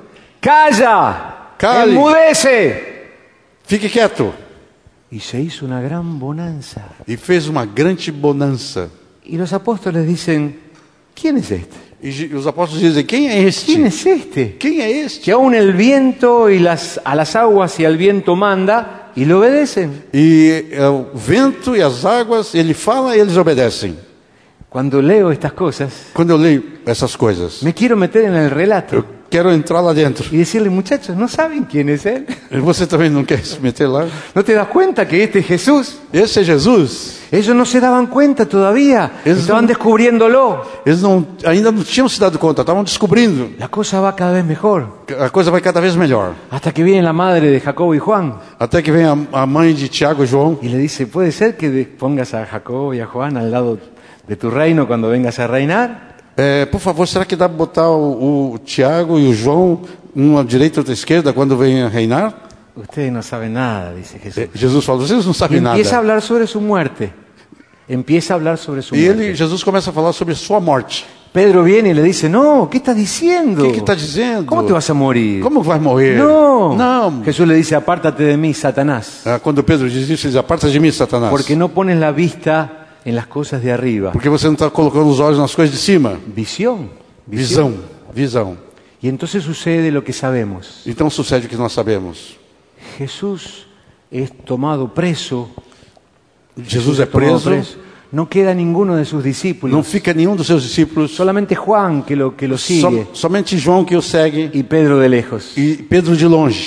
¡Calla! Cale. ¡Enmudece! Fique quieto. Y se hizo una gran bonanza. E fez uma grande bonança. Y los apóstoles dicen, ¿quién es este? E os apóstolos dizem: quem é este? ¿Quién es este? Quem é este? Que aún el viento y a las aguas y al viento manda y le obedecen. E o vento e as águas, ele fala e eles obedecem. Cuando leo estas cosas, Quando eu leio essas coisas, me quiero meter en el relato eu quero entrar lá dentro. y decirle, muchachos, ¿no saben quién es él? E você também não quer se meter lá? ¿No te das cuenta que este es Jesús? Esse é Jesus. Ellos no se daban cuenta todavía, Es estaban un- descubriéndolo. Eles ainda não tinham se dado conta, estavam descobrindo. La cosa va cada vez mejor, A coisa vai cada vez melhor. hasta que viene la madre de Jacobo y Juan Até que vem a mãe de Tiago e João y le dice, ¿puede ser que pongas a Jacobo y a Juan al lado de tu reino cuando vengas a reinar? por favor, será que dá para botar o Tiago e o João um à direita e outro à esquerda quando vem a reinar? Ustedes no saben nada, dice Jesús. Jesus fala: vocês não Y sabem nada. empieza a hablar sobre su muerte. Empieza a hablar sobre su E muerte. Jesus começa a falar sobre sua morte. Pedro viene y le dice, no, ¿qué estás diciendo? O que está dizendo? ¿Cómo te vas a morir? Como vai morrer? No. Não. Jesús le dice, apártate de mí, Satanás, Quando Pedro diz isso, ele diz: aparta de mim, Satanás. porque no pones la vista en las cosas de arriba. Porque você não está colocando os olhos nas coisas de cima. Visión. Visão. Y entonces sucede lo que sabemos. Então sucede o que nós sabemos. Jesús es tomado preso. Jesus é tomado preso. No queda ninguno de sus discípulos. Não fica nenhum dos seus discípulos. Solamente Juan que lo sigue. Somente João que o segue Y Pedro de lejos. e Pedro de longe.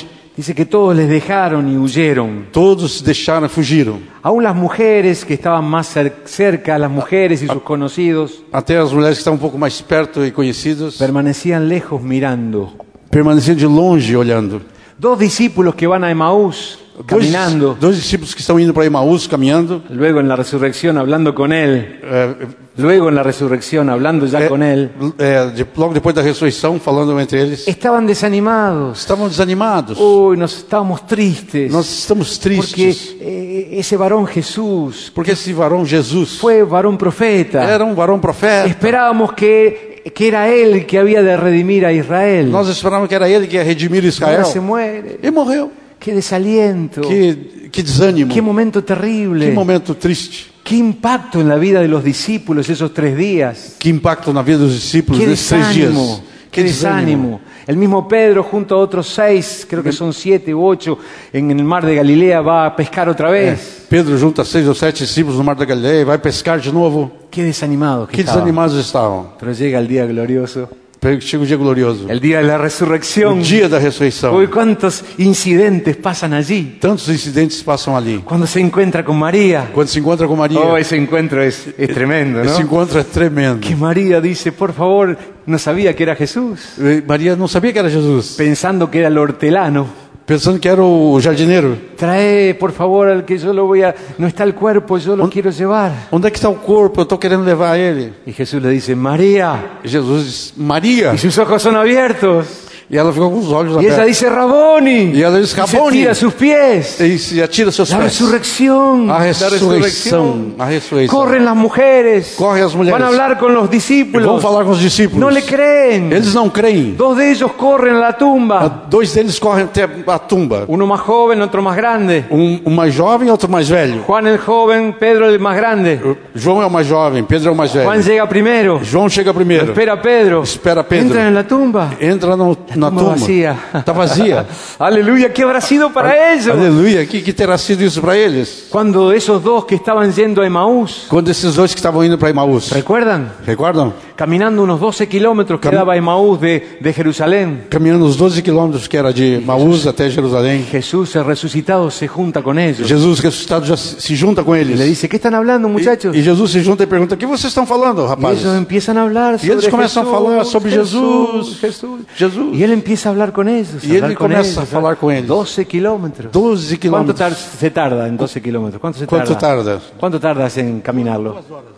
Dice que todos les dejaron y huyeron. Todos deixaram e fugiram. Aún las mujeres que estaban más cerca, las mujeres y sus conocidos, Até as mulheres que estavam um pouco mais perto e conhecidas permanecían lejos mirando. permaneciam de longe olhando. 2 discípulos que van a Emaús caminando, Dois discípulos que estão indo para Emaús caminhando. luego en la resurrección hablando con él, luego en la resurrección hablando ya con él, Logo depois da ressurreição, falando entre eles, estaban desanimados. estavam desanimados. Uy, nos estábamos tristes. Nós estamos tristes. Porque ese varón Jesús Porque esse varão Jesus fue varón profeta. era um varão profeta. Esperábamos que era él el que había de redimir a Israel. Nós esperávamos que era ele que ia redimir Ahora Israel. se muere. E morreu. Qué desaliento. Que desânimo. Qué momento terrible. Que momento triste. Qué impacto en la vida de los discípulos esos 3 días. Que impacto na vida dos discípulos Qué nesses 3 dias. desánimo. Qué desánimo. El mismo Pedro junto a otros 6, creo que son 7 u 8, en el mar de Galilea va a pescar otra vez. Pedro junta 6 ou 7 discípulos no mar da Galileia e vai pescar de novo. Qué desanimados que Que estaban. desanimados estavam. Pero llega el día glorioso, Chega o dia glorioso. el día de la O resurrección. dia da ressurreição. Uy, cuántos incidentes pasan allí. Tantos incidentes passam ali. Cuando se encuentra con María. Quando se encontra com Maria, Oh, ese encuentro es tremendo, esse ¿no? encontro é tremendo. Que María dice, por favor, no sabía que era Jesús, Maria não sabia que era Jesus, pensando que era el hortelano. pensando que era o jardineiro. Trae, por favor, al que yo lo voy a... No está el cuerpo, yo lo quiero llevar. Onde é que está o corpo? Eu estou querendo levar ele. Y Jesús le dice, María. E Jesus diz, Maria. Y sus ojos son abiertos. E ela ficou com os olhos Y ella abertos. dice, Raboni. Y ella dice, Y se Raboni. tira a sus pies. E se atira seus La pés. resurrección. A La ressurreição. A ressurreição. Corren las mujeres. Correm as mulheres. Van a hablar con los discípulos. Vão falar com os discípulos. No le creen. Eles não creem. 2 de ellos corren a la tumba. 2 deles correm até a tumba. Uno más joven, otro más grande. Um mais jovem e outro mais velho. Juan el joven, Pedro el más grande. João é o mais jovem, Pedro é o mais velho. Juan llega primero. João chega primeiro. Espera a Pedro. Espera Pedro. Entran en la tumba. Entra na tumba tumba. vazia. Está vazia. Aleluya, ¿qué habrá sido para ellos? Aleluia. Que terá sido isso para eles? Cuando esos 2 que estaban yendo a Emaús, Quando esses 2 que estavam indo para Emaús. ¿recuerdan? Recordam? Caminando unos 12 kilómetros que daba Emaús de Jerusalén. Caminhando os 12 quilômetros que era de Emaús até Jerusalém. Jesús, el resucitado, se junta con ellos. Jesus ressuscitado já se junta com Y eles. le dice, ¿qué están hablando, muchachos? E Jesus se junta e pergunta: o que vocês estão falando, Y rapazes? ellos empiezan a hablar E eles sobre começam a falar sobre Jesus. Jesús. Jesus. Y él empieza a hablar con ellos. Y él comienza a hablar con ellos. 12 kilómetros. 12 ¿Cuánto quilômetros. se tarda en 12 kilómetros? ¿Cuánto Quanto tarda? ¿Cuánto tardas en caminarlo?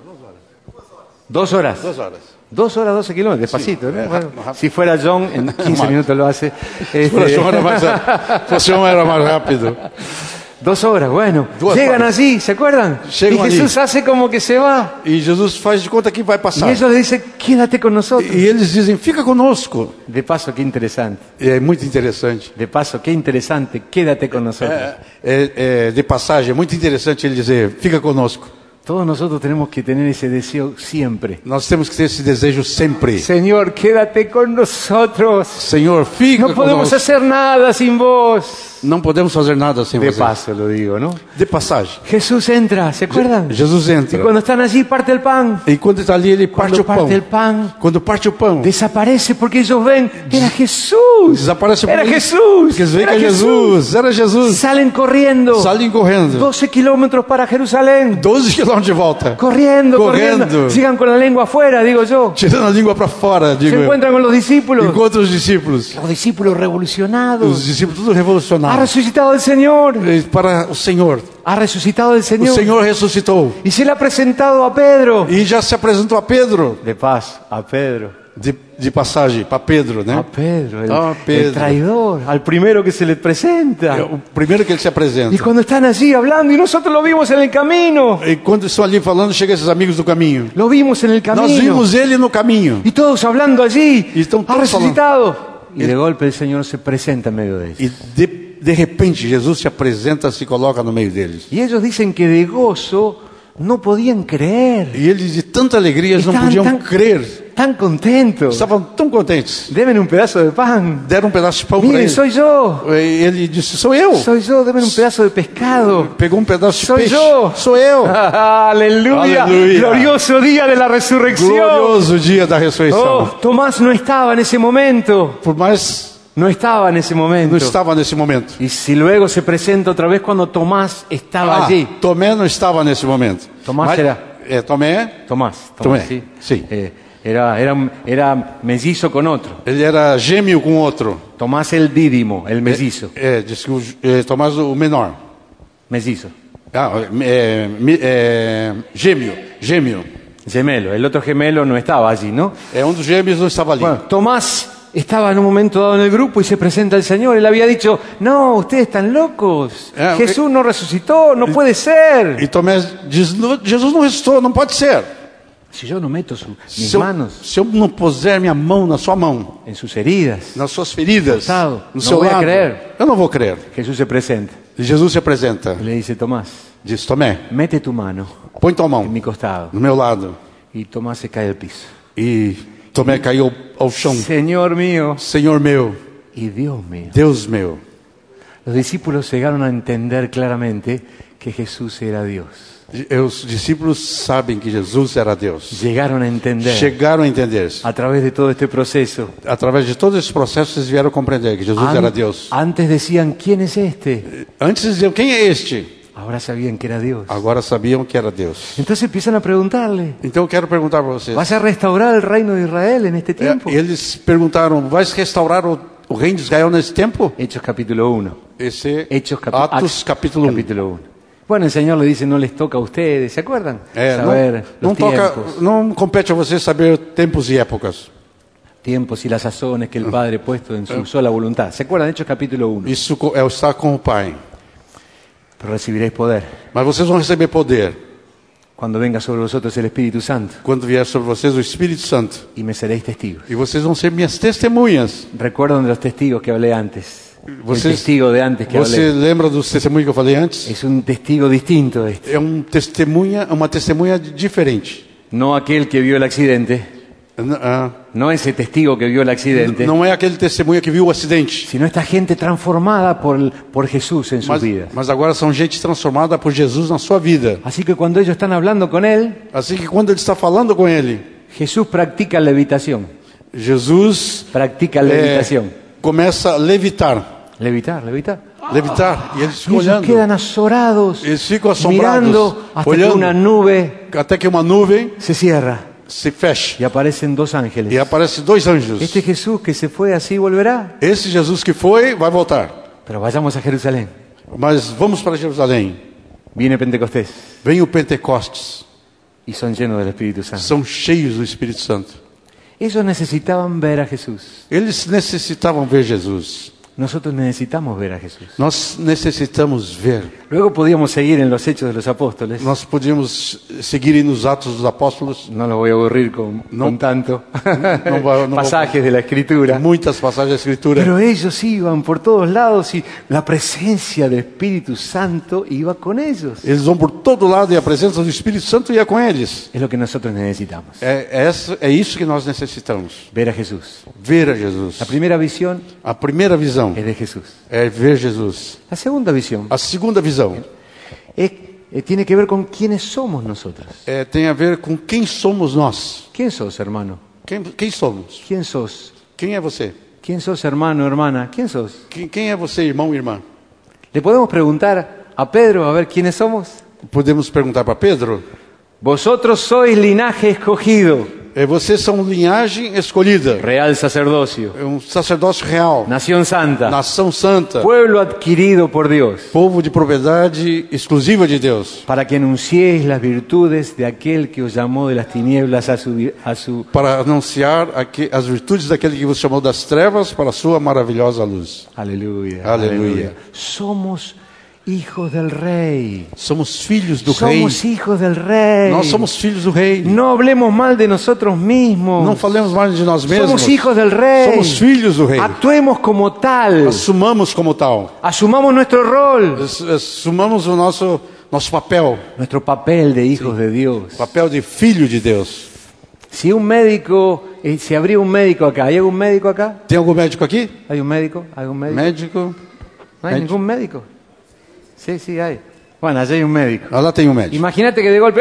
2 horas. 2 horas. 2 horas, 12 kilómetros, despacito. ¿no? Bueno, si fuera John, en 15 minutos lo hace. Se fosse João era mais rápido. 2 horas, bueno. 2 Llegan horas. allí, ¿se acuerdan? Llegan Y Jesús allí. hace como que se va. E Jesus faz de conta que vai Y passar. ellos le dicen, quédate con nosotros. E eles dizem: fica conosco. De paso, qué interesante. E é muito interessante. De paso, qué interesante, quédate con nosotros. De passagem, é muito interessante ele dizer: fica conosco. Todos nosotros tenemos que tener esse deseo siempre. Nós temos que ter esse desejo sempre. Señor, quédate con nosotros. Senhor, fica No podemos conosco. hacer nada sin vos. Não podemos fazer nada sem De você. paso lo digo, ¿no? De passagem. Jesús entra, ¿se acuerdan? Jesus Y entra. cuando están allí parte el pan. E quando está ali, ele parte Cuando o pão. parte el pan, Quando parte o pão, desaparece porque ellos ven, era Jesús. desaparece o Era pão. Jesús. Porque eles veem Era que é Jesus. Era Jesus. Salen corriendo. Saem correndo. 12 kilómetros para Jerusalén. 12 quilômetros de volta. Corriendo. Corriendo. Sigan con la lengua afuera, digo yo. Tirando a língua para fora, Se digo eu. encuentran con los discípulos. Encontra os discípulos. Los discípulos revolucionados. Os discípulos tudo Ha revolucionados. resucitado el Señor. Para o Senhor. Ha resucitado el O Señor. Senhor ressuscitou. Y se le ha presentado a Pedro. E já se apresentou a Pedro. De paz, a Pedro. De passagem, para Pedro, né? A Pedro, Pedro. el traidor, al primero que se le presenta. É o primeiro que ele se apresenta. Y cuando están allí hablando, y nosotros lo vimos en el camino. E quando estão ali falando, chegam esses amigos do caminho. Lo vimos en el camino. Nós vimos ele no caminho. Y todos hablando allí. Y están Ha todos resucitado. Y de golpe el Señor se presenta en medio de ellos. E de repente Jesus se apresenta, se coloca no meio deles. Y ellos dicen que de gozo no podían creer. E eles de tanta alegria eles não Estavam podiam tão- crer. Tan contentos. Estavam tão contentes. Deme un pedazo de pan. Deram um pedaço de pão para Miren, ele. soy yo. E ele disse: sou eu. Soy yo, deme un pedazo de pescado. Pegou um pedaço de Soy peixe. yo. Sou eu. Aleluya. Aleluya. Glorioso día de la resurrección. Glorioso dia da ressurreição. Oh, Tomás no estaba en ese momento. Por mais No estaba en esse não momento. estava nesse momento. Y si luego se presenta otra vez cuando Tomás estaba allí. Tomé não estava nesse momento. Tomás era... Tomé, Tomás, Tomé, sí. sí. Era mellizo con otro. ele era gêmeo com outro. Tomás el dídimo, el mellizo. Diz que Tomás o menor. Mellizo. Gêmeo. Gemelo. El otro gemelo no estaba allí, ¿no? Dos gêmeos não estava ali. Bueno, Tomás estaba en un momento dado en el grupo y se presenta el Señor. Él había dicho, no, ustedes están locos. Jesús no resucitó, no puede ser. E Tomé diz, Jesus não ressuscitou, não pode ser. Si yo no meto mis manos Se eu não puser minha mão na sua mão, en sus heridas, nas suas feridas, no no seu voy a lado, creer. eu não vou crer. Jesús se presenta E Jesus se apresenta. y le dice, Tomás, Diz, Tomé, mete tu mano põe tua mão en mi costado. no meu lado. Y Tomás se cae al piso. E Tomé caiu ao chão. Señor mío Senhor meu, y Dios mío. Deus meu. Los discípulos llegaron a entender claramente que Jesús era Dios. Os discípulos sabem que Jesus era Deus. Llegaron a entender. Chegaram a entender isso. A través de todo este proceso. Através de todos esses processos, eles vieram compreender que Jesus era Deus. Antes decían, ¿quién es este? Antes diziam, quem é este? Ahora sabían que era Dios. Agora sabiam que era Deus. Entonces empiezan a preguntarle, Então eu quero perguntar para vocês. ¿vas a restaurar el reino de Israel en este tiempo? Eles perguntaram, vais restaurar o reino de Israel nesse tempo? Hechos capítulo 1. Esse Atos capítulo 1. Capítulo 1. Bueno, el Señor le dice, no les toca a ustedes, ¿se acuerdan? Saber los tiempos. Não compete a vocês saber tempos e épocas. Tiempos y las sazones que el Padre ha puesto en su sola voluntad. ¿Se acuerdan? Hechos capítulo 1. Isso é estar com o Pai. Pero recibiréis poder Mas vocês vão receber poder cuando venga sobre vosotros el Espíritu Santo quando vier sobre vocês o Espírito Santo. y me seréis testigos. E vocês vão ser minhas testemunhas. Recuerdan de los testigos que hablé antes. Vocês, el testigo de antes que você hablé. lembra dos testemunhos que eu falei antes? Es un testigo distinto este. É uma testemunha diferente. No aquel que vio el accidente, no ese testigo que vio el accidente, Não é aquele testemunha que viu o acidente. sino esta gente transformada por Jesús en sus vidas. Mas agora são gente transformada por Jesus na sua vida. Así que cuando ellos están hablando con Él, Assim que quando ele está falando com ele, Jesús practica levitación. Jesus Practica levitación. começa a levitar. Levitar. E eles Y ficam ellos olhando. quedan azorados, Eles ficam assombrados, mirando hasta que olhando, una nube até que uma nuvem se cierra se fecha. y aparecen dos ángeles. E aparecem dois anjos. Este Jesús que se fue así volverá. Esse Jesus que foi, vai voltar. Pero vayamos a Jerusalén. Mas vamos para Jerusalém. Viene Pentecostés Vem o Pentecostes. y son llenos del Espíritu Santo. São cheios do Espírito Santo. Ellos necesitaban ver a Jesús. Eles necessitavam ver Jesus. Nosotros necesitamos ver a Jesús. Nós necessitamos ver. Luego podíamos seguir en los Hechos de los Apóstoles. Nós podíamos seguir nos Atos dos Apóstolos. No los voy a aburrir con tanto no pasajes de la Escritura. Muitas passagens da Escritura. Pero ellos iban por todos lados y la presencia del Espíritu Santo iba con ellos. Eles vão por todo lado e a presença do Espírito Santo ia com eles. Es lo que nosotros necesitamos. É isso que nós necessitamos. Ver a Jesús. Ver a Jesus. La primera visión A primeira visão es de Jesús. é ver Jesus. La segunda visión A segunda visão tiene que ver con quiénes somos nosotros. tem a ver com quem somos nós. ¿Quién sos, hermano? Quem somos? ¿Quién sos? Quem é você? ¿Quién sos, hermano, hermana? ¿Quién sos? Quem é você, irmão e irmã? ¿Le podemos preguntar a Pedro a ver quiénes somos? Podemos perguntar para Pedro? Vosotros sois linaje escogido, Vocês são linhagem escolhida. real sacerdocio, Sacerdócio real. nación santa, Nação santa. pueblo adquirido por Dios, Povo de propriedade exclusiva de Deus. para que anunciéis las virtudes de aquel que os llamó de las tinieblas a su Para anunciar as virtudes daquele que vos chamou das trevas para a sua maravilhosa luz. Aleluya. Aleluya. Somos hijos del Rey. Somos filhos do Rei. Somos hijos del Rey. Nós somos filhos do Rei. No hablemos mal de nosotros mismos. Não falemos mais de nós mesmos. Somos hijos del Rey. Somos filhos do Rei. Actuemos como tal. Assumamos como tal. Asumamos nuestro rol. Assumamos o nosso papel. Nuestro papel de hijos de Dios. Papel de filho de Deus. Si un médico, si habría un médico acá, ¿hay algún médico acá? Tem algum médico aqui? ¿Hay un médico? ¿Hay un médico? Médico. No hay ningún médico. Sí, hay. Bueno, allá hay un médico. Ah, lá tem um médico. Imagínate que de golpe...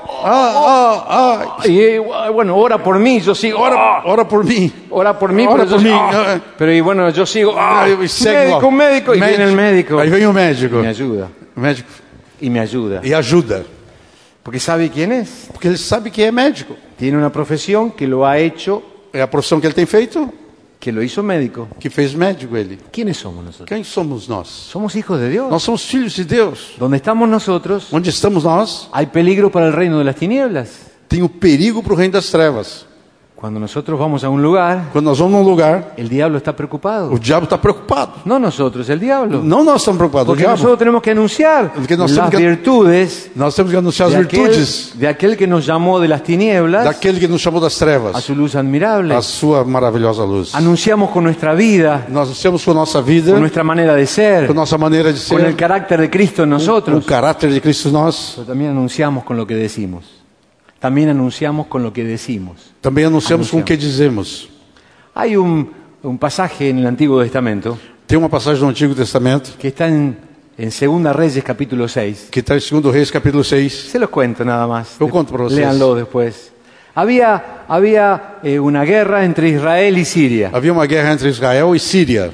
Y bueno, ora por mí, yo sigo. Ora por mim. Ora por mí, Ora pero, por yo, mí. pero y bueno, yo sigo. E segue lá. Un médico. Y viene el médico. Aí vem o médico. Y me ayuda. O médico. Y me ayuda. E ajuda. Porque sabe quién es. Porque ele sabe que é médico. Tiene una profesión que lo ha hecho, É a profissão que ele tem feito que lo hizo médico. que fez médico ele. ¿Quiénes somos nosotros? Quem somos nós? Somos hijos de Dios. Nós somos filhos de Deus. Donde estamos nosotros, Onde estamos nós, hay peligro para el reino de las tinieblas. tem o perigo para o reino das trevas. Cuando nosotros vamos a un lugar, Quando nós vamos num lugar, el diablo está preocupado. o diabo está preocupado. No nosotros, el diablo. Não nós estamos preocupados, o Porque diabo. nosotros tenemos que anunciar Porque nós las temos que- virtudes Nós temos que anunciar as de virtudes aquel que nos llamó de las tinieblas daquele que nos chamou das a trevas, su luz admirable. a sua maravilhosa luz. Anunciamos con nuestra vida, Nós anunciamos com a nossa vida, con nuestra manera de ser, com a nossa maneira de con el ser, carácter de Cristo en o nosotros. caráter de Cristo em nós. Pero también anunciamos con lo que decimos. También anunciamos con lo que decimos. Também anunciamos com o que dizemos. Hay un pasaje en el Antiguo Testamento Tem uma passagem no Antigo Testamento que está en 2 Reyes capítulo 6. que está em 2 Reis capítulo 6. Se los cuento nada más. Lo cuento para ustedes. Léanlo después. Había una guerra entre Israel y Siria. Havia uma guerra entre Israel e Síria.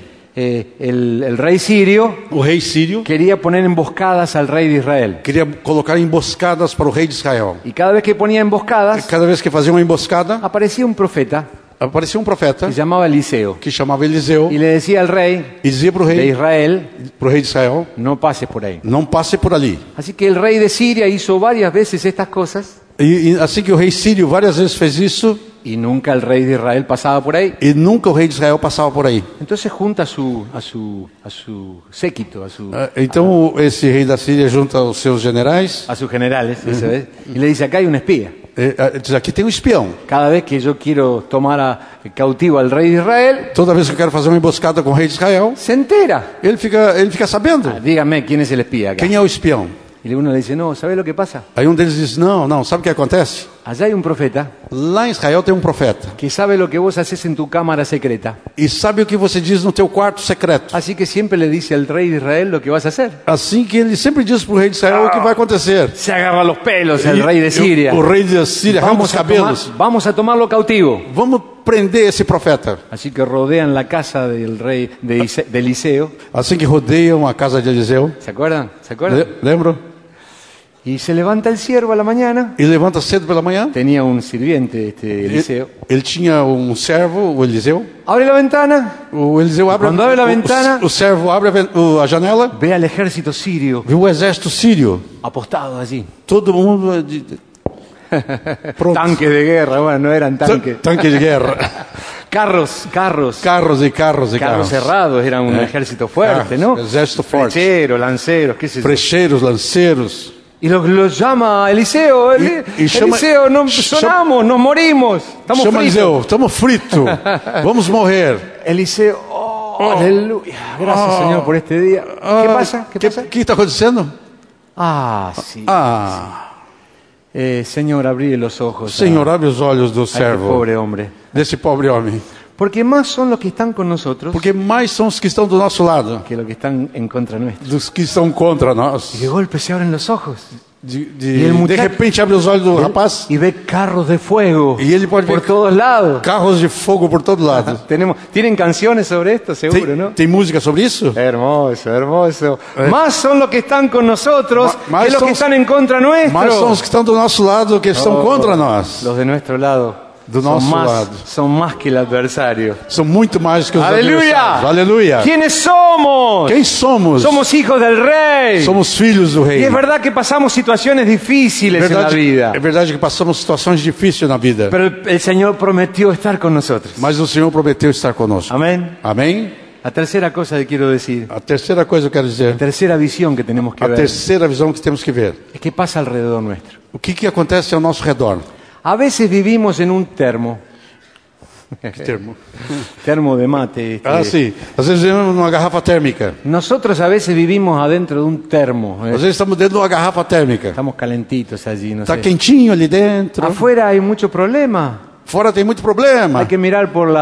El rey sirio O rei sírio quería poner emboscadas al rey de Israel. queria colocar emboscadas para o rei de Israel. Y cada vez que ponía emboscadas, Cada vez que fazia uma emboscada, aparecía un profeta aparecia um profeta que se llamaba Eliseo. que chamava Eliseu Y le decía al rey e dizia para o de rei Israel, de Israel, no pases por ahí. não passe por ali. Así que el rey de Siria hizo varias veces estas cosas E assim que o rei sírio várias vezes fez isso, y nunca el rey de Israel pasaba por ahí. e nunca o rei de Israel passava por aí. Entonces junta a su séquito, Então esse rei da Síria junta os seus generais, a sus generales, ¿esa vez? Y le dice, acá hay un espía. diz, aqui tem um espião. Cada vez que yo quiero tomar cautivo al rei de Israel, Toda vez que eu quero fazer uma emboscada com o rei de Israel, se entera. ele fica sabendo. Dígame quién es el espía acá. Quem é o espião? Y uno le dice, no, ¿sabes lo que pasa? Aí um deles diz, não, sabe o que acontece? Allá hay un profeta Lá em Israel tem um profeta, que sabe lo que vos haces en tu cámara secreta. e sabe o que você diz no teu quarto secreto. Así que siempre le dice al rey de Israel lo que vas a hacer. Assim que ele sempre diz para o rei de Israel o que vai acontecer. Se agarra los pelos el rei de Siria. O rei de Síria arranca os cabelos. Vamos a tomarlo cautivo. Vamos prender esse profeta. Así que rodean la casa del rey de Eliseo. Assim que rodeiam a casa de Eliseu, ¿Se acuerdan? ¿Se acuerdan? lembram? Y se levanta el siervo a la mañana. E levanta cedo pela manhã. Tenía un sirviente, Eliseo. Ele tinha um servo, o Eliseu. Abre la ventana, O Eliseu abre, Quando abre a ventana- o servo abre a janela, ve al ejército sirio viu o exército sírio. apostado allí. Todo mundo pronto. Tanques de guerra, bueno, no eran tanques. Tanque de guerra. Carros. Carros e carros e Carros carros. cerrados, era un ejército fuerte, Carros, ¿no? exército fuerte. Flecheros, lanceros, qué sé yo. Frecheiros, lanceiros. Y los llama Eliseo. Y llama- Eliseo, no, sonamos, nos morimos. Estamos Chama fritos. Eliseu, estamos fritos. Vamos morrer. Eliseo, aleluya. Gracias, Señor, por este día. ¿Qué pasa? ¿Qué pasa? O que está acontecendo? Ah, sí. Ah, Señor, abrí los ojos Senhor, abre os olhos do a este servo, pobre hombre. desse pobre homem. Porque más son los que están con nosotros Porque mais são os que estão do nosso lado, que los que están en contra nuestra. dos que estão contra nós. Y de golpe se abren los ojos De el muchacho- repente abre os olhos do rapaz y ve carros de fuego e ele pode por ver todos lados. carros de fogo por todo lado. ¿Tienen canciones sobre esto? Seguro, ¿no? Tem música sobre isso? Hermoso, hermoso. Más son los que están con nosotros Más que los que son- están en contra nuestro. Mas são os que estão do nosso lado que estão contra nós. Los de nuestro lado Do son nosso más, lado. son más que el adversario. São muito mais que os ¡Aleluya! adversários. Aleluia. ¿Quiénes somos? Quem somos? Somos hijos del Rey. Somos filhos do Rei. Y es verdad que pasamos situaciones difíciles en la vida. É verdade que passamos situações difíceis na vida, Pero el Señor prometió estar con nosotros. mas o Senhor prometeu estar conosco. Amén. Amém? La tercera cosa que quiero decir, A terceira coisa que eu quero dizer, la tercera visión que tenemos que a ver, terceira visão que temos que ver. es que pasa alrededor nuestro. O que acontece ao nosso redor? A veces vivimos en un termo Que termo? termo de mate. Ah, sim. Às vezes vivemos numa garrafa térmica. Nosotros a veces vivimos adentro de un termo. Às vezes estamos dentro de uma garrafa térmica. Estamos calentitos allí, no Está sé. quentinho ali dentro. Afuera hay mucho problema. Fora tem muito problema. Hay que mirar por la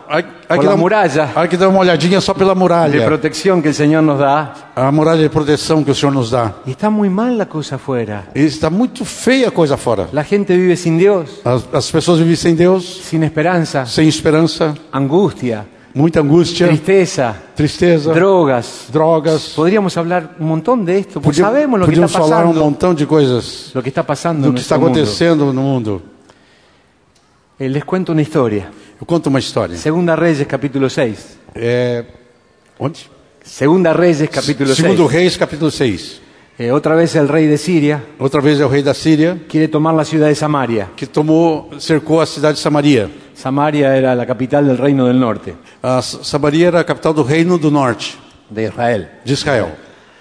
por la muralla Hay que dar uma olhadinha só pela de muralha. protección que el Señor nos da. A muralha de proteção que o Senhor nos dá. Y está muy mal la cosa afuera. E está muito feia a coisa fora. La gente vive sin Dios, As pessoas vivem sem Deus, sin esperanza, sem esperança, angustia, muita angústia, tristeza, tristeza, drogas. Podríamos hablar un montón de esto, porque sabemos lo que está Podíamos falar um pasando. montão de coisas Lo que está pasando do en que está nuestro mundo. acontecendo no mundo. Les cuento una historia. Eu conto uma história. Segunda Reyes, capítulo 6. Onde? Segunda Reyes, capítulo 6. Segundo Reis, capítulo 6. Otra vez el rei de Siria Outra vez é o rei da Síria quiere tomar la ciudad de Samaria. que cercou a cidade de Samaria. Samaria era la capital del reino del norte, Samaria era a capital do reino do norte de Israel. de Israel.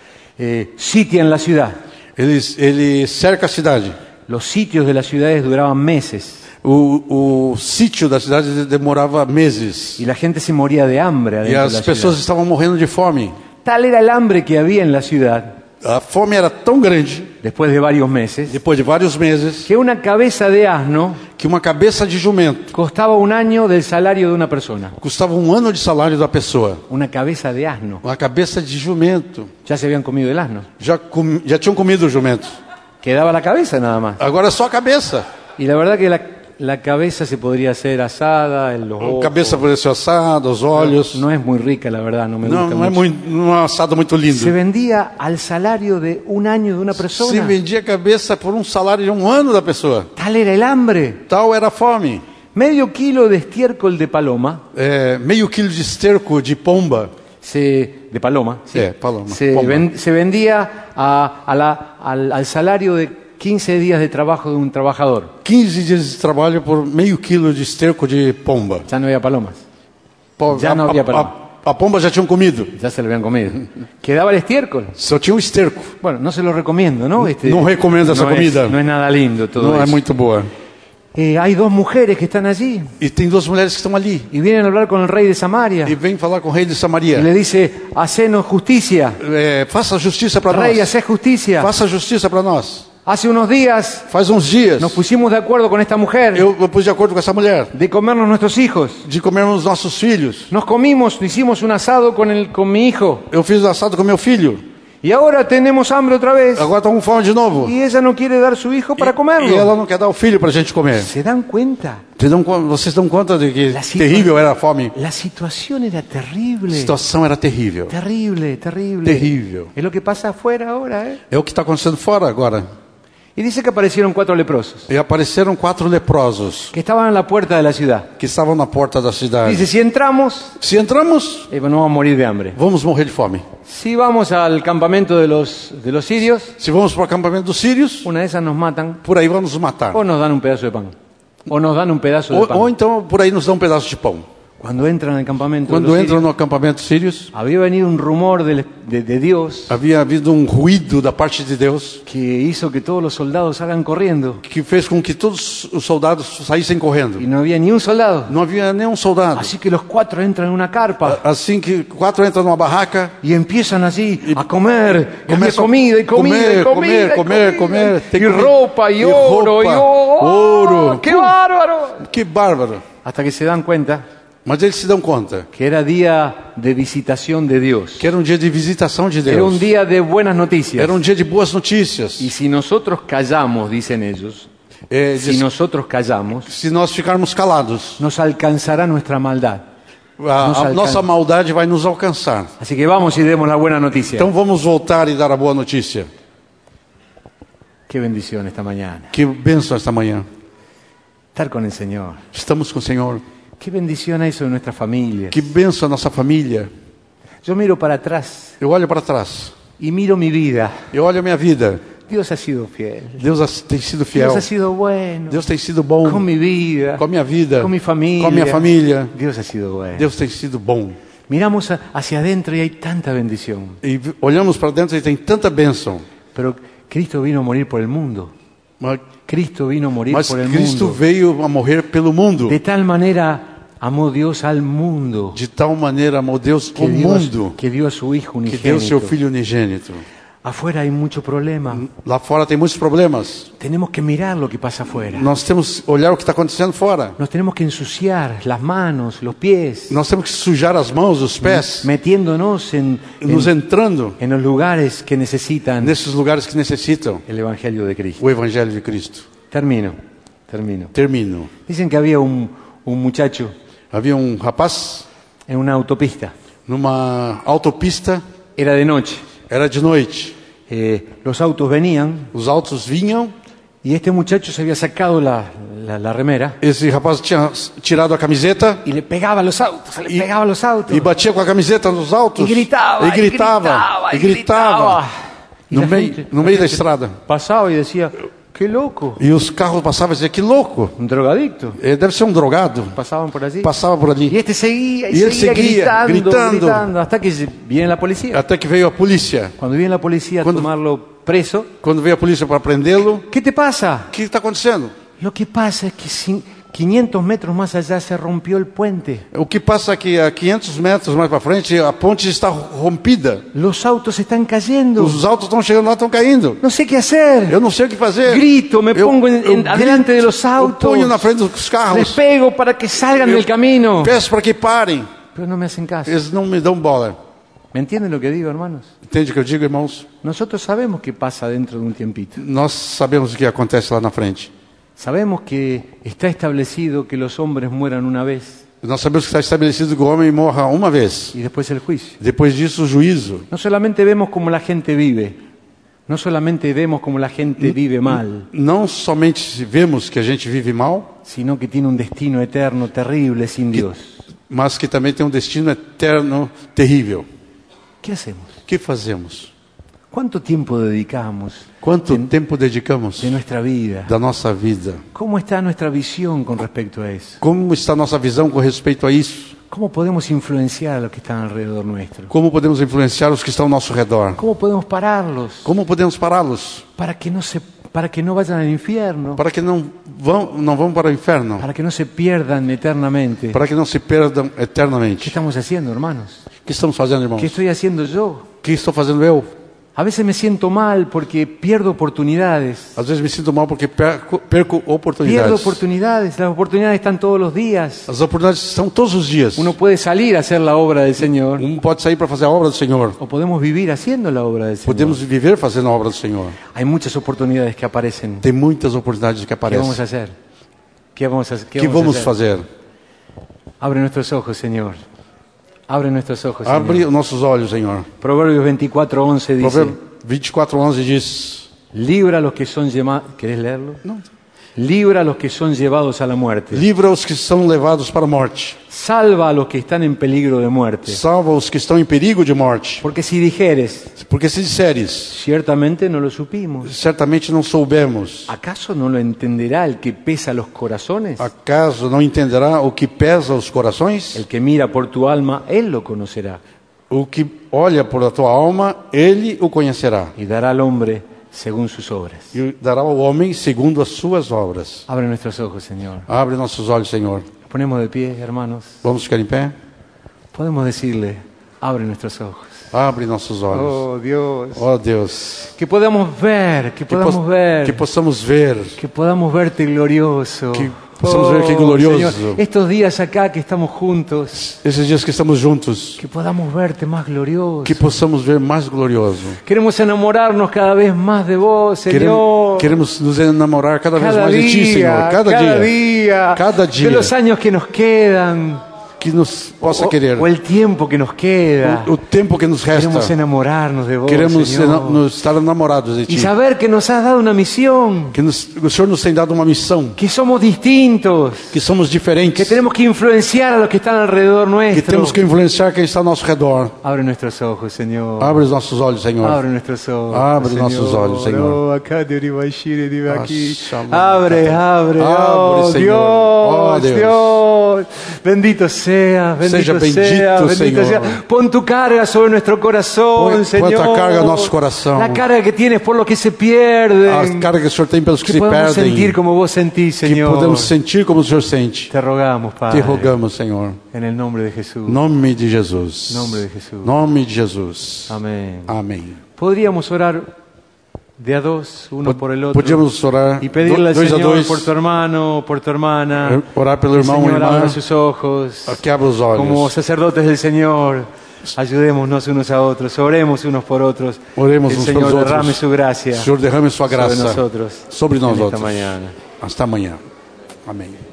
Sitian la ciudad. Ele cerca a cidade. Los sitios de las ciudades duraban meses O sítio da cidade demorava meses. y la gente se moría de hambre E adentro de as la pessoas ciudad. estavam morrendo de fome. Tal era el hambre que había en la ciudad A fome era tão grande, después de varios meses, depois de vários meses, que una cabeza de asno que uma cabeça de jumento costaba un año del salario de una persona. custava um ano de salário da pessoa. Una cabeza de asno. Uma cabeça de jumento. Ya se habían comido el asno. Já tinham comido o jumento. Quedaba la cabeza nada más. Agora é só a cabeça. Y la verdad que la cabeza se podría hacer asada, en los A ojos. cabeça poderia ser assada, os olhos. No es muy rica, la verdad, no me gusta Não é mucho. um assado muito lindo. Se vendía al salario de un año de una Se persona. vendia a cabeça por um salário de um ano da pessoa. Tal era el hambre. Tal era a fome. Medio kilo de estiércol de paloma, Meio quilo de esterco de pomba. de paloma, sí, paloma, se, pomba. se vendía al salario de 15 días de trabajo de un trabajador. 15 dias de trabalho por meio quilo de esterco de pomba. Ya no había palomas, Já não havia paloma. a pomba já tinham comido. ya se lo habían comido. Quedaba el estiércol. Só tinha o esterco. Bueno, no se lo recomiendo, ¿no? No recomiendo esa no comida. no es nada lindo todo Não eso. é muito boa. Hay dos mujeres que están allí E tem duas mulheres que estão ali. y vienen a hablar con el rey de Samaria. E vem falar com o rei de Y Samaria. le dice, hacenos justicia. Faça justiça para Rey, nós. hacé justicia. Faça justiça para nós. Hace unos días Faz uns dias nos pusimos de acuerdo con esta mujer eu pus de acordo com essa mulher de comernos nuestros hijos. de comermos nossos filhos. Nos comimos, hicimos un asado con mi hijo. Eu fiz assado com meu filho. Y ahora tenemos hambre otra vez. Agora estão com fome de novo. Y ella no quiere dar su hijo para E ela comerlo. não quer dar o filho para a gente comer. ¿Se dan cuenta? Vocês dão conta de que La situa- terrível era a fome? La situación era A terrible. situação era terrível. Terrible, terrible. Terrível. Es lo que pasa afuera ahora, ¿eh? É o que está acontecendo fora agora. Y dice que aparecieron 4 leprosos E apareceram 4 leprosos que estaban en la puerta de la ciudad. que estavam na porta da cidade. Dice, si entramos, Se entramos, no vamos a morir de hambre. vamos morrer de fome. Si vamos al campamento de los sirios, Se vamos para o acampamento dos sírios, una de esas nos matan por aí vão nos matar. o nos dan un pedazo de pan. O nos dan un pedazo de pan. Ou então por aí nos dão um pedaço de pão. Cuando entran al campamento de Quando los entram sirios, no acampamento sírios, había venido un rumor de Dios havia havido um ruído da parte de Deus que hizo que todos los soldados salgan corriendo. que fez com que todos os soldados saíssem correndo. Y no había ni un soldado. Não havia nenhum soldado. Así que los 4 entran en una carpa Assim que 4 entram numa barraca, y empiezan así a comer. Y había começam comida y comida comer, y comida. comer, y comer, comida. tem Y comida. ropa y Y oro. ropa, Y oro. ouro. ¡Qué bárbaro! que bárbaro. Hasta que se dan cuenta Mas eles se dão conta que era día de visitación de Dios. que era um dia de visitação de Deus. Era un día de buenas noticias. Era um dia de boas notícias. Y si nosotros callamos, dicen ellos, si nosotros callamos, Se nós ficarmos calados, nos alcanzará nuestra maldad. a nossa maldade vai nos alcançar. Así que vamos y demos la buena noticia. Então vamos voltar e dar a boa notícia. Qué bendición esta mañana. Que bênção esta manhã. Estar con el Señor. Estamos com o Senhor. Qué bendición hay sobre nuestra familia. Que bênção a nossa família. Yo miro para atrás Eu olho para trás. y miro mi vida. Eu olho a minha vida. Dios ha sido fiel. Deus tem sido fiel. Dios ha sido bueno. Deus tem sido bom Con mi vida. com a minha vida, Con mi familia. com a minha família. Dios ha sido bueno. Deus tem sido bom. Miramos hacia adentro y hay tanta bendición. E olhamos para dentro e tem tanta bênção. Pero Cristo vino a morir por el mundo. Cristo vino a morir Mas por el Cristo mundo. veio a morrer pelo mundo. De tal manera amó Dios al mundo De tal maneira amou Deus o que mundo dio a su Hijo que deu seu unigénito. Filho unigênito. Afuera hay mucho problema. Lá fora tem muitos problemas. Tenemos que mirar lo que pasa afuera. Nós temos que olhar o que está acontecendo fora. Nos tenemos que ensuciar las manos, los pies, Nós temos que sujar as mãos, os pés, metiéndonos nos entrando en los lugares que necesitan nesses lugares que necessitam el Evangelio de Cristo. o Evangelho de Cristo. Termino. Termino. Dicen que había un muchacho Havia um rapaz en una autopista. numa autopista, Era de noche. era de noite. Los autos venían Os autos vinham, y este muchacho se había sacado la remera esse rapaz tinha tirado a camiseta y le pegaba a los autos, se le pegaba a los autos. e batia com a camiseta nos autos. Y gritaba, E gritava. y gritaba. Y No la meio, gente- no meio da estrada. Pasaba y decía, qué loco, E os carros passavam e diziam, que louco. un drogadicto. Deve ser um drogado. Pasaban por allí. Passava por ali. Y este seguía Y él seguía gritando. hasta que viene la policía. Até que veio a polícia. Cuando viene la policía a Cuando- tomarlo preso, Quando veio a polícia para prendê-lo, ¿qué te pasa? o que está acontecendo? Lo que pasa es que 500 metros más allá se rompió el puente. O que passa é que a 500 metros mais para frente, a ponte está rompida. Los autos están cayendo. Os autos estão chegando lá, estão caindo. No sé qué hacer. Eu não sei o que fazer. Grito, me Eu- pongo eu grito, adelante de los Eu autos. ponho na frente dos Les carros. pego para que salgan del camino. Peço para que parem. Pero no me hacen caso. Eles não me dão bola. ¿Me entienden lo que digo, hermanos? Entende o que eu digo, irmãos? Nosotros sabemos qué pasa dentro de un tiempito. Nós sabemos o que acontece lá na frente. Sabemos que está establecido que los hombres mueran una vez Nós sabemos que está estabelecido que o homem morra uma vez. y después el juicio. Depois disso, o juízo. No solamente vemos cómo la gente vive, no solamente vemos cómo la gente vive mal, Não somente vemos que a gente vive mal, sino que tiene un destino eterno terrible sin Dios. mas que também tem um destino eterno terrível. ¿Qué hacemos? O que fazemos? ¿Cuánto tiempo dedicamos Quanto tempo dedicamos de nuestra vida? da nossa vida? ¿Cómo está nuestra visión con respecto a eso? Como está a nossa visão com respeito a isso? ¿Cómo podemos influenciar a los que están alrededor nuestro? Como podemos influenciar os que estão ao nosso redor? ¿Cómo podemos pararlos Como podemos pará-los? para que no vayan al infierno? Para que não vão para o inferno? Para que no se pierdan eternamente. Para que não se perdam ¿Qué eternamente? estamos haciendo, hermanos? O que estamos fazendo, irmãos? ¿Qué estoy haciendo yo? O que estou fazendo eu? A veces me siento mal porque pierdo oportunidades. Às vezes me sinto mal porque perco Pierdo oportunidades. oportunidades. Las oportunidades están todos los días. As oportunidades estão todos os dias. Uno puede salir a hacer la obra del Señor Pode sair para fazer a obra do Senhor. o podemos vivir haciendo la obra del Señor. Podemos viver fazendo a obra do Senhor. Hay muchas oportunidades que aparecen. Tem muitas oportunidades que ¿Qué vamos a aparecem. hacer? ¿Qué vamos a O que vamos fazer? Abre nuestros ojos, Señor. Abre nuestros ojos, Abre Señor. os nossos olhos, Senhor. Proverbios 24:11 dice: Provérbio 24:11 diz: libra a los que son llamados. ¿Querés leerlo? No. Libra a los que son llevados a la muerte. Livra os que são levados para a morte. Salva a los que están en peligro de muerte. Salva os que estão em perigo de morte. Porque si dijeres, Porque se disseres, ciertamente no lo supimos, certamente não soubemos. ¿acaso no lo entenderá el que pesa los corazones? Acaso não entenderá o que pesa os corações? El que mira por tu alma, él lo conocerá. O que olha por a tua alma, ele o conhecerá. Y dará al hombre según sus obras. E dará ao homem segundo as suas obras. Abre nuestros ojos, Señor. Abre nossos olhos, Senhor. Nos ponemos de pie, hermanos. Vamos ficar em pé? Podemos decirle, abre nuestros ojos. Abre nossos olhos. Oh, Dios. Oh Deus. Que podamos ver, que podamos ver. Que possamos ver. Que podamos verte glorioso. Que possamos ver que glorioso. Señor, estos días acá que estamos juntos, Esses dias que estamos juntos. que podamos verte más glorioso. Que possamos ver mais glorioso. Queremos enamorarnos cada vez más de vos, Señor. Queremos nos enamorar cada vez Cada mais de ti, Senhor. cada día, Cada dia. de los años que nos quedan, Que nos possa querer. o el tiempo que nos queda. O tempo que nos resta. Queremos enamorarnos de vos, Queremos Señor. estar enamorados de Y ti. saber que nos has dado una misión, Que o Senhor nos tem dado uma missão. que somos distintos, Que somos que diferentes. tenemos que influenciar a los que están alrededor Que nuestro. temos que influenciar quem está ao nosso redor. Abre nuestros ojos, Señor. Abre os nossos olhos, Senhor. Abre nuestros ojos. Abre Señor. nossos olhos, Senhor. Oh, acá de Uribashiri, de aquí. Shalom. Abre, abre. Oh, Abre, Señor. Dios, Oh, Deus. Dios. Bendito sea, bendito Seja bendito, sea, bendito Señor. sea. Pon tu carga sobre nuestro corazón, Põe Señor. tua carga no nosso coração. La carga que tienes por los que se pierden. A carga que o Senhor tem pelos que Que se podemos perdem. sentir como vos sentís, Que Señor. podemos sentir como o Senhor sente. Te rogamos, Te Padre. rogamos, Senhor. En el nombre de Jesús. Nome de Jesus. Nome de Jesus. Nome de Jesus. Amén. Amém. podríamos orar de a dos, uno por el otro, Podíamos orar y pedirle al dois a Señor dois, por tu hermano, por tu hermana, orar pelo que el irmão e Señor irmã, abra sus ojos, que abra os olhos. como sacerdotes del Señor, ayudémonos unos a otros, oremos unos por otros, Oremos que el uns Señor pelos derrame outros. su gracia Senhor, derrame sua graça sobre nosotros sobre nós en esta outros. mañana. Hasta amanhã. Amém.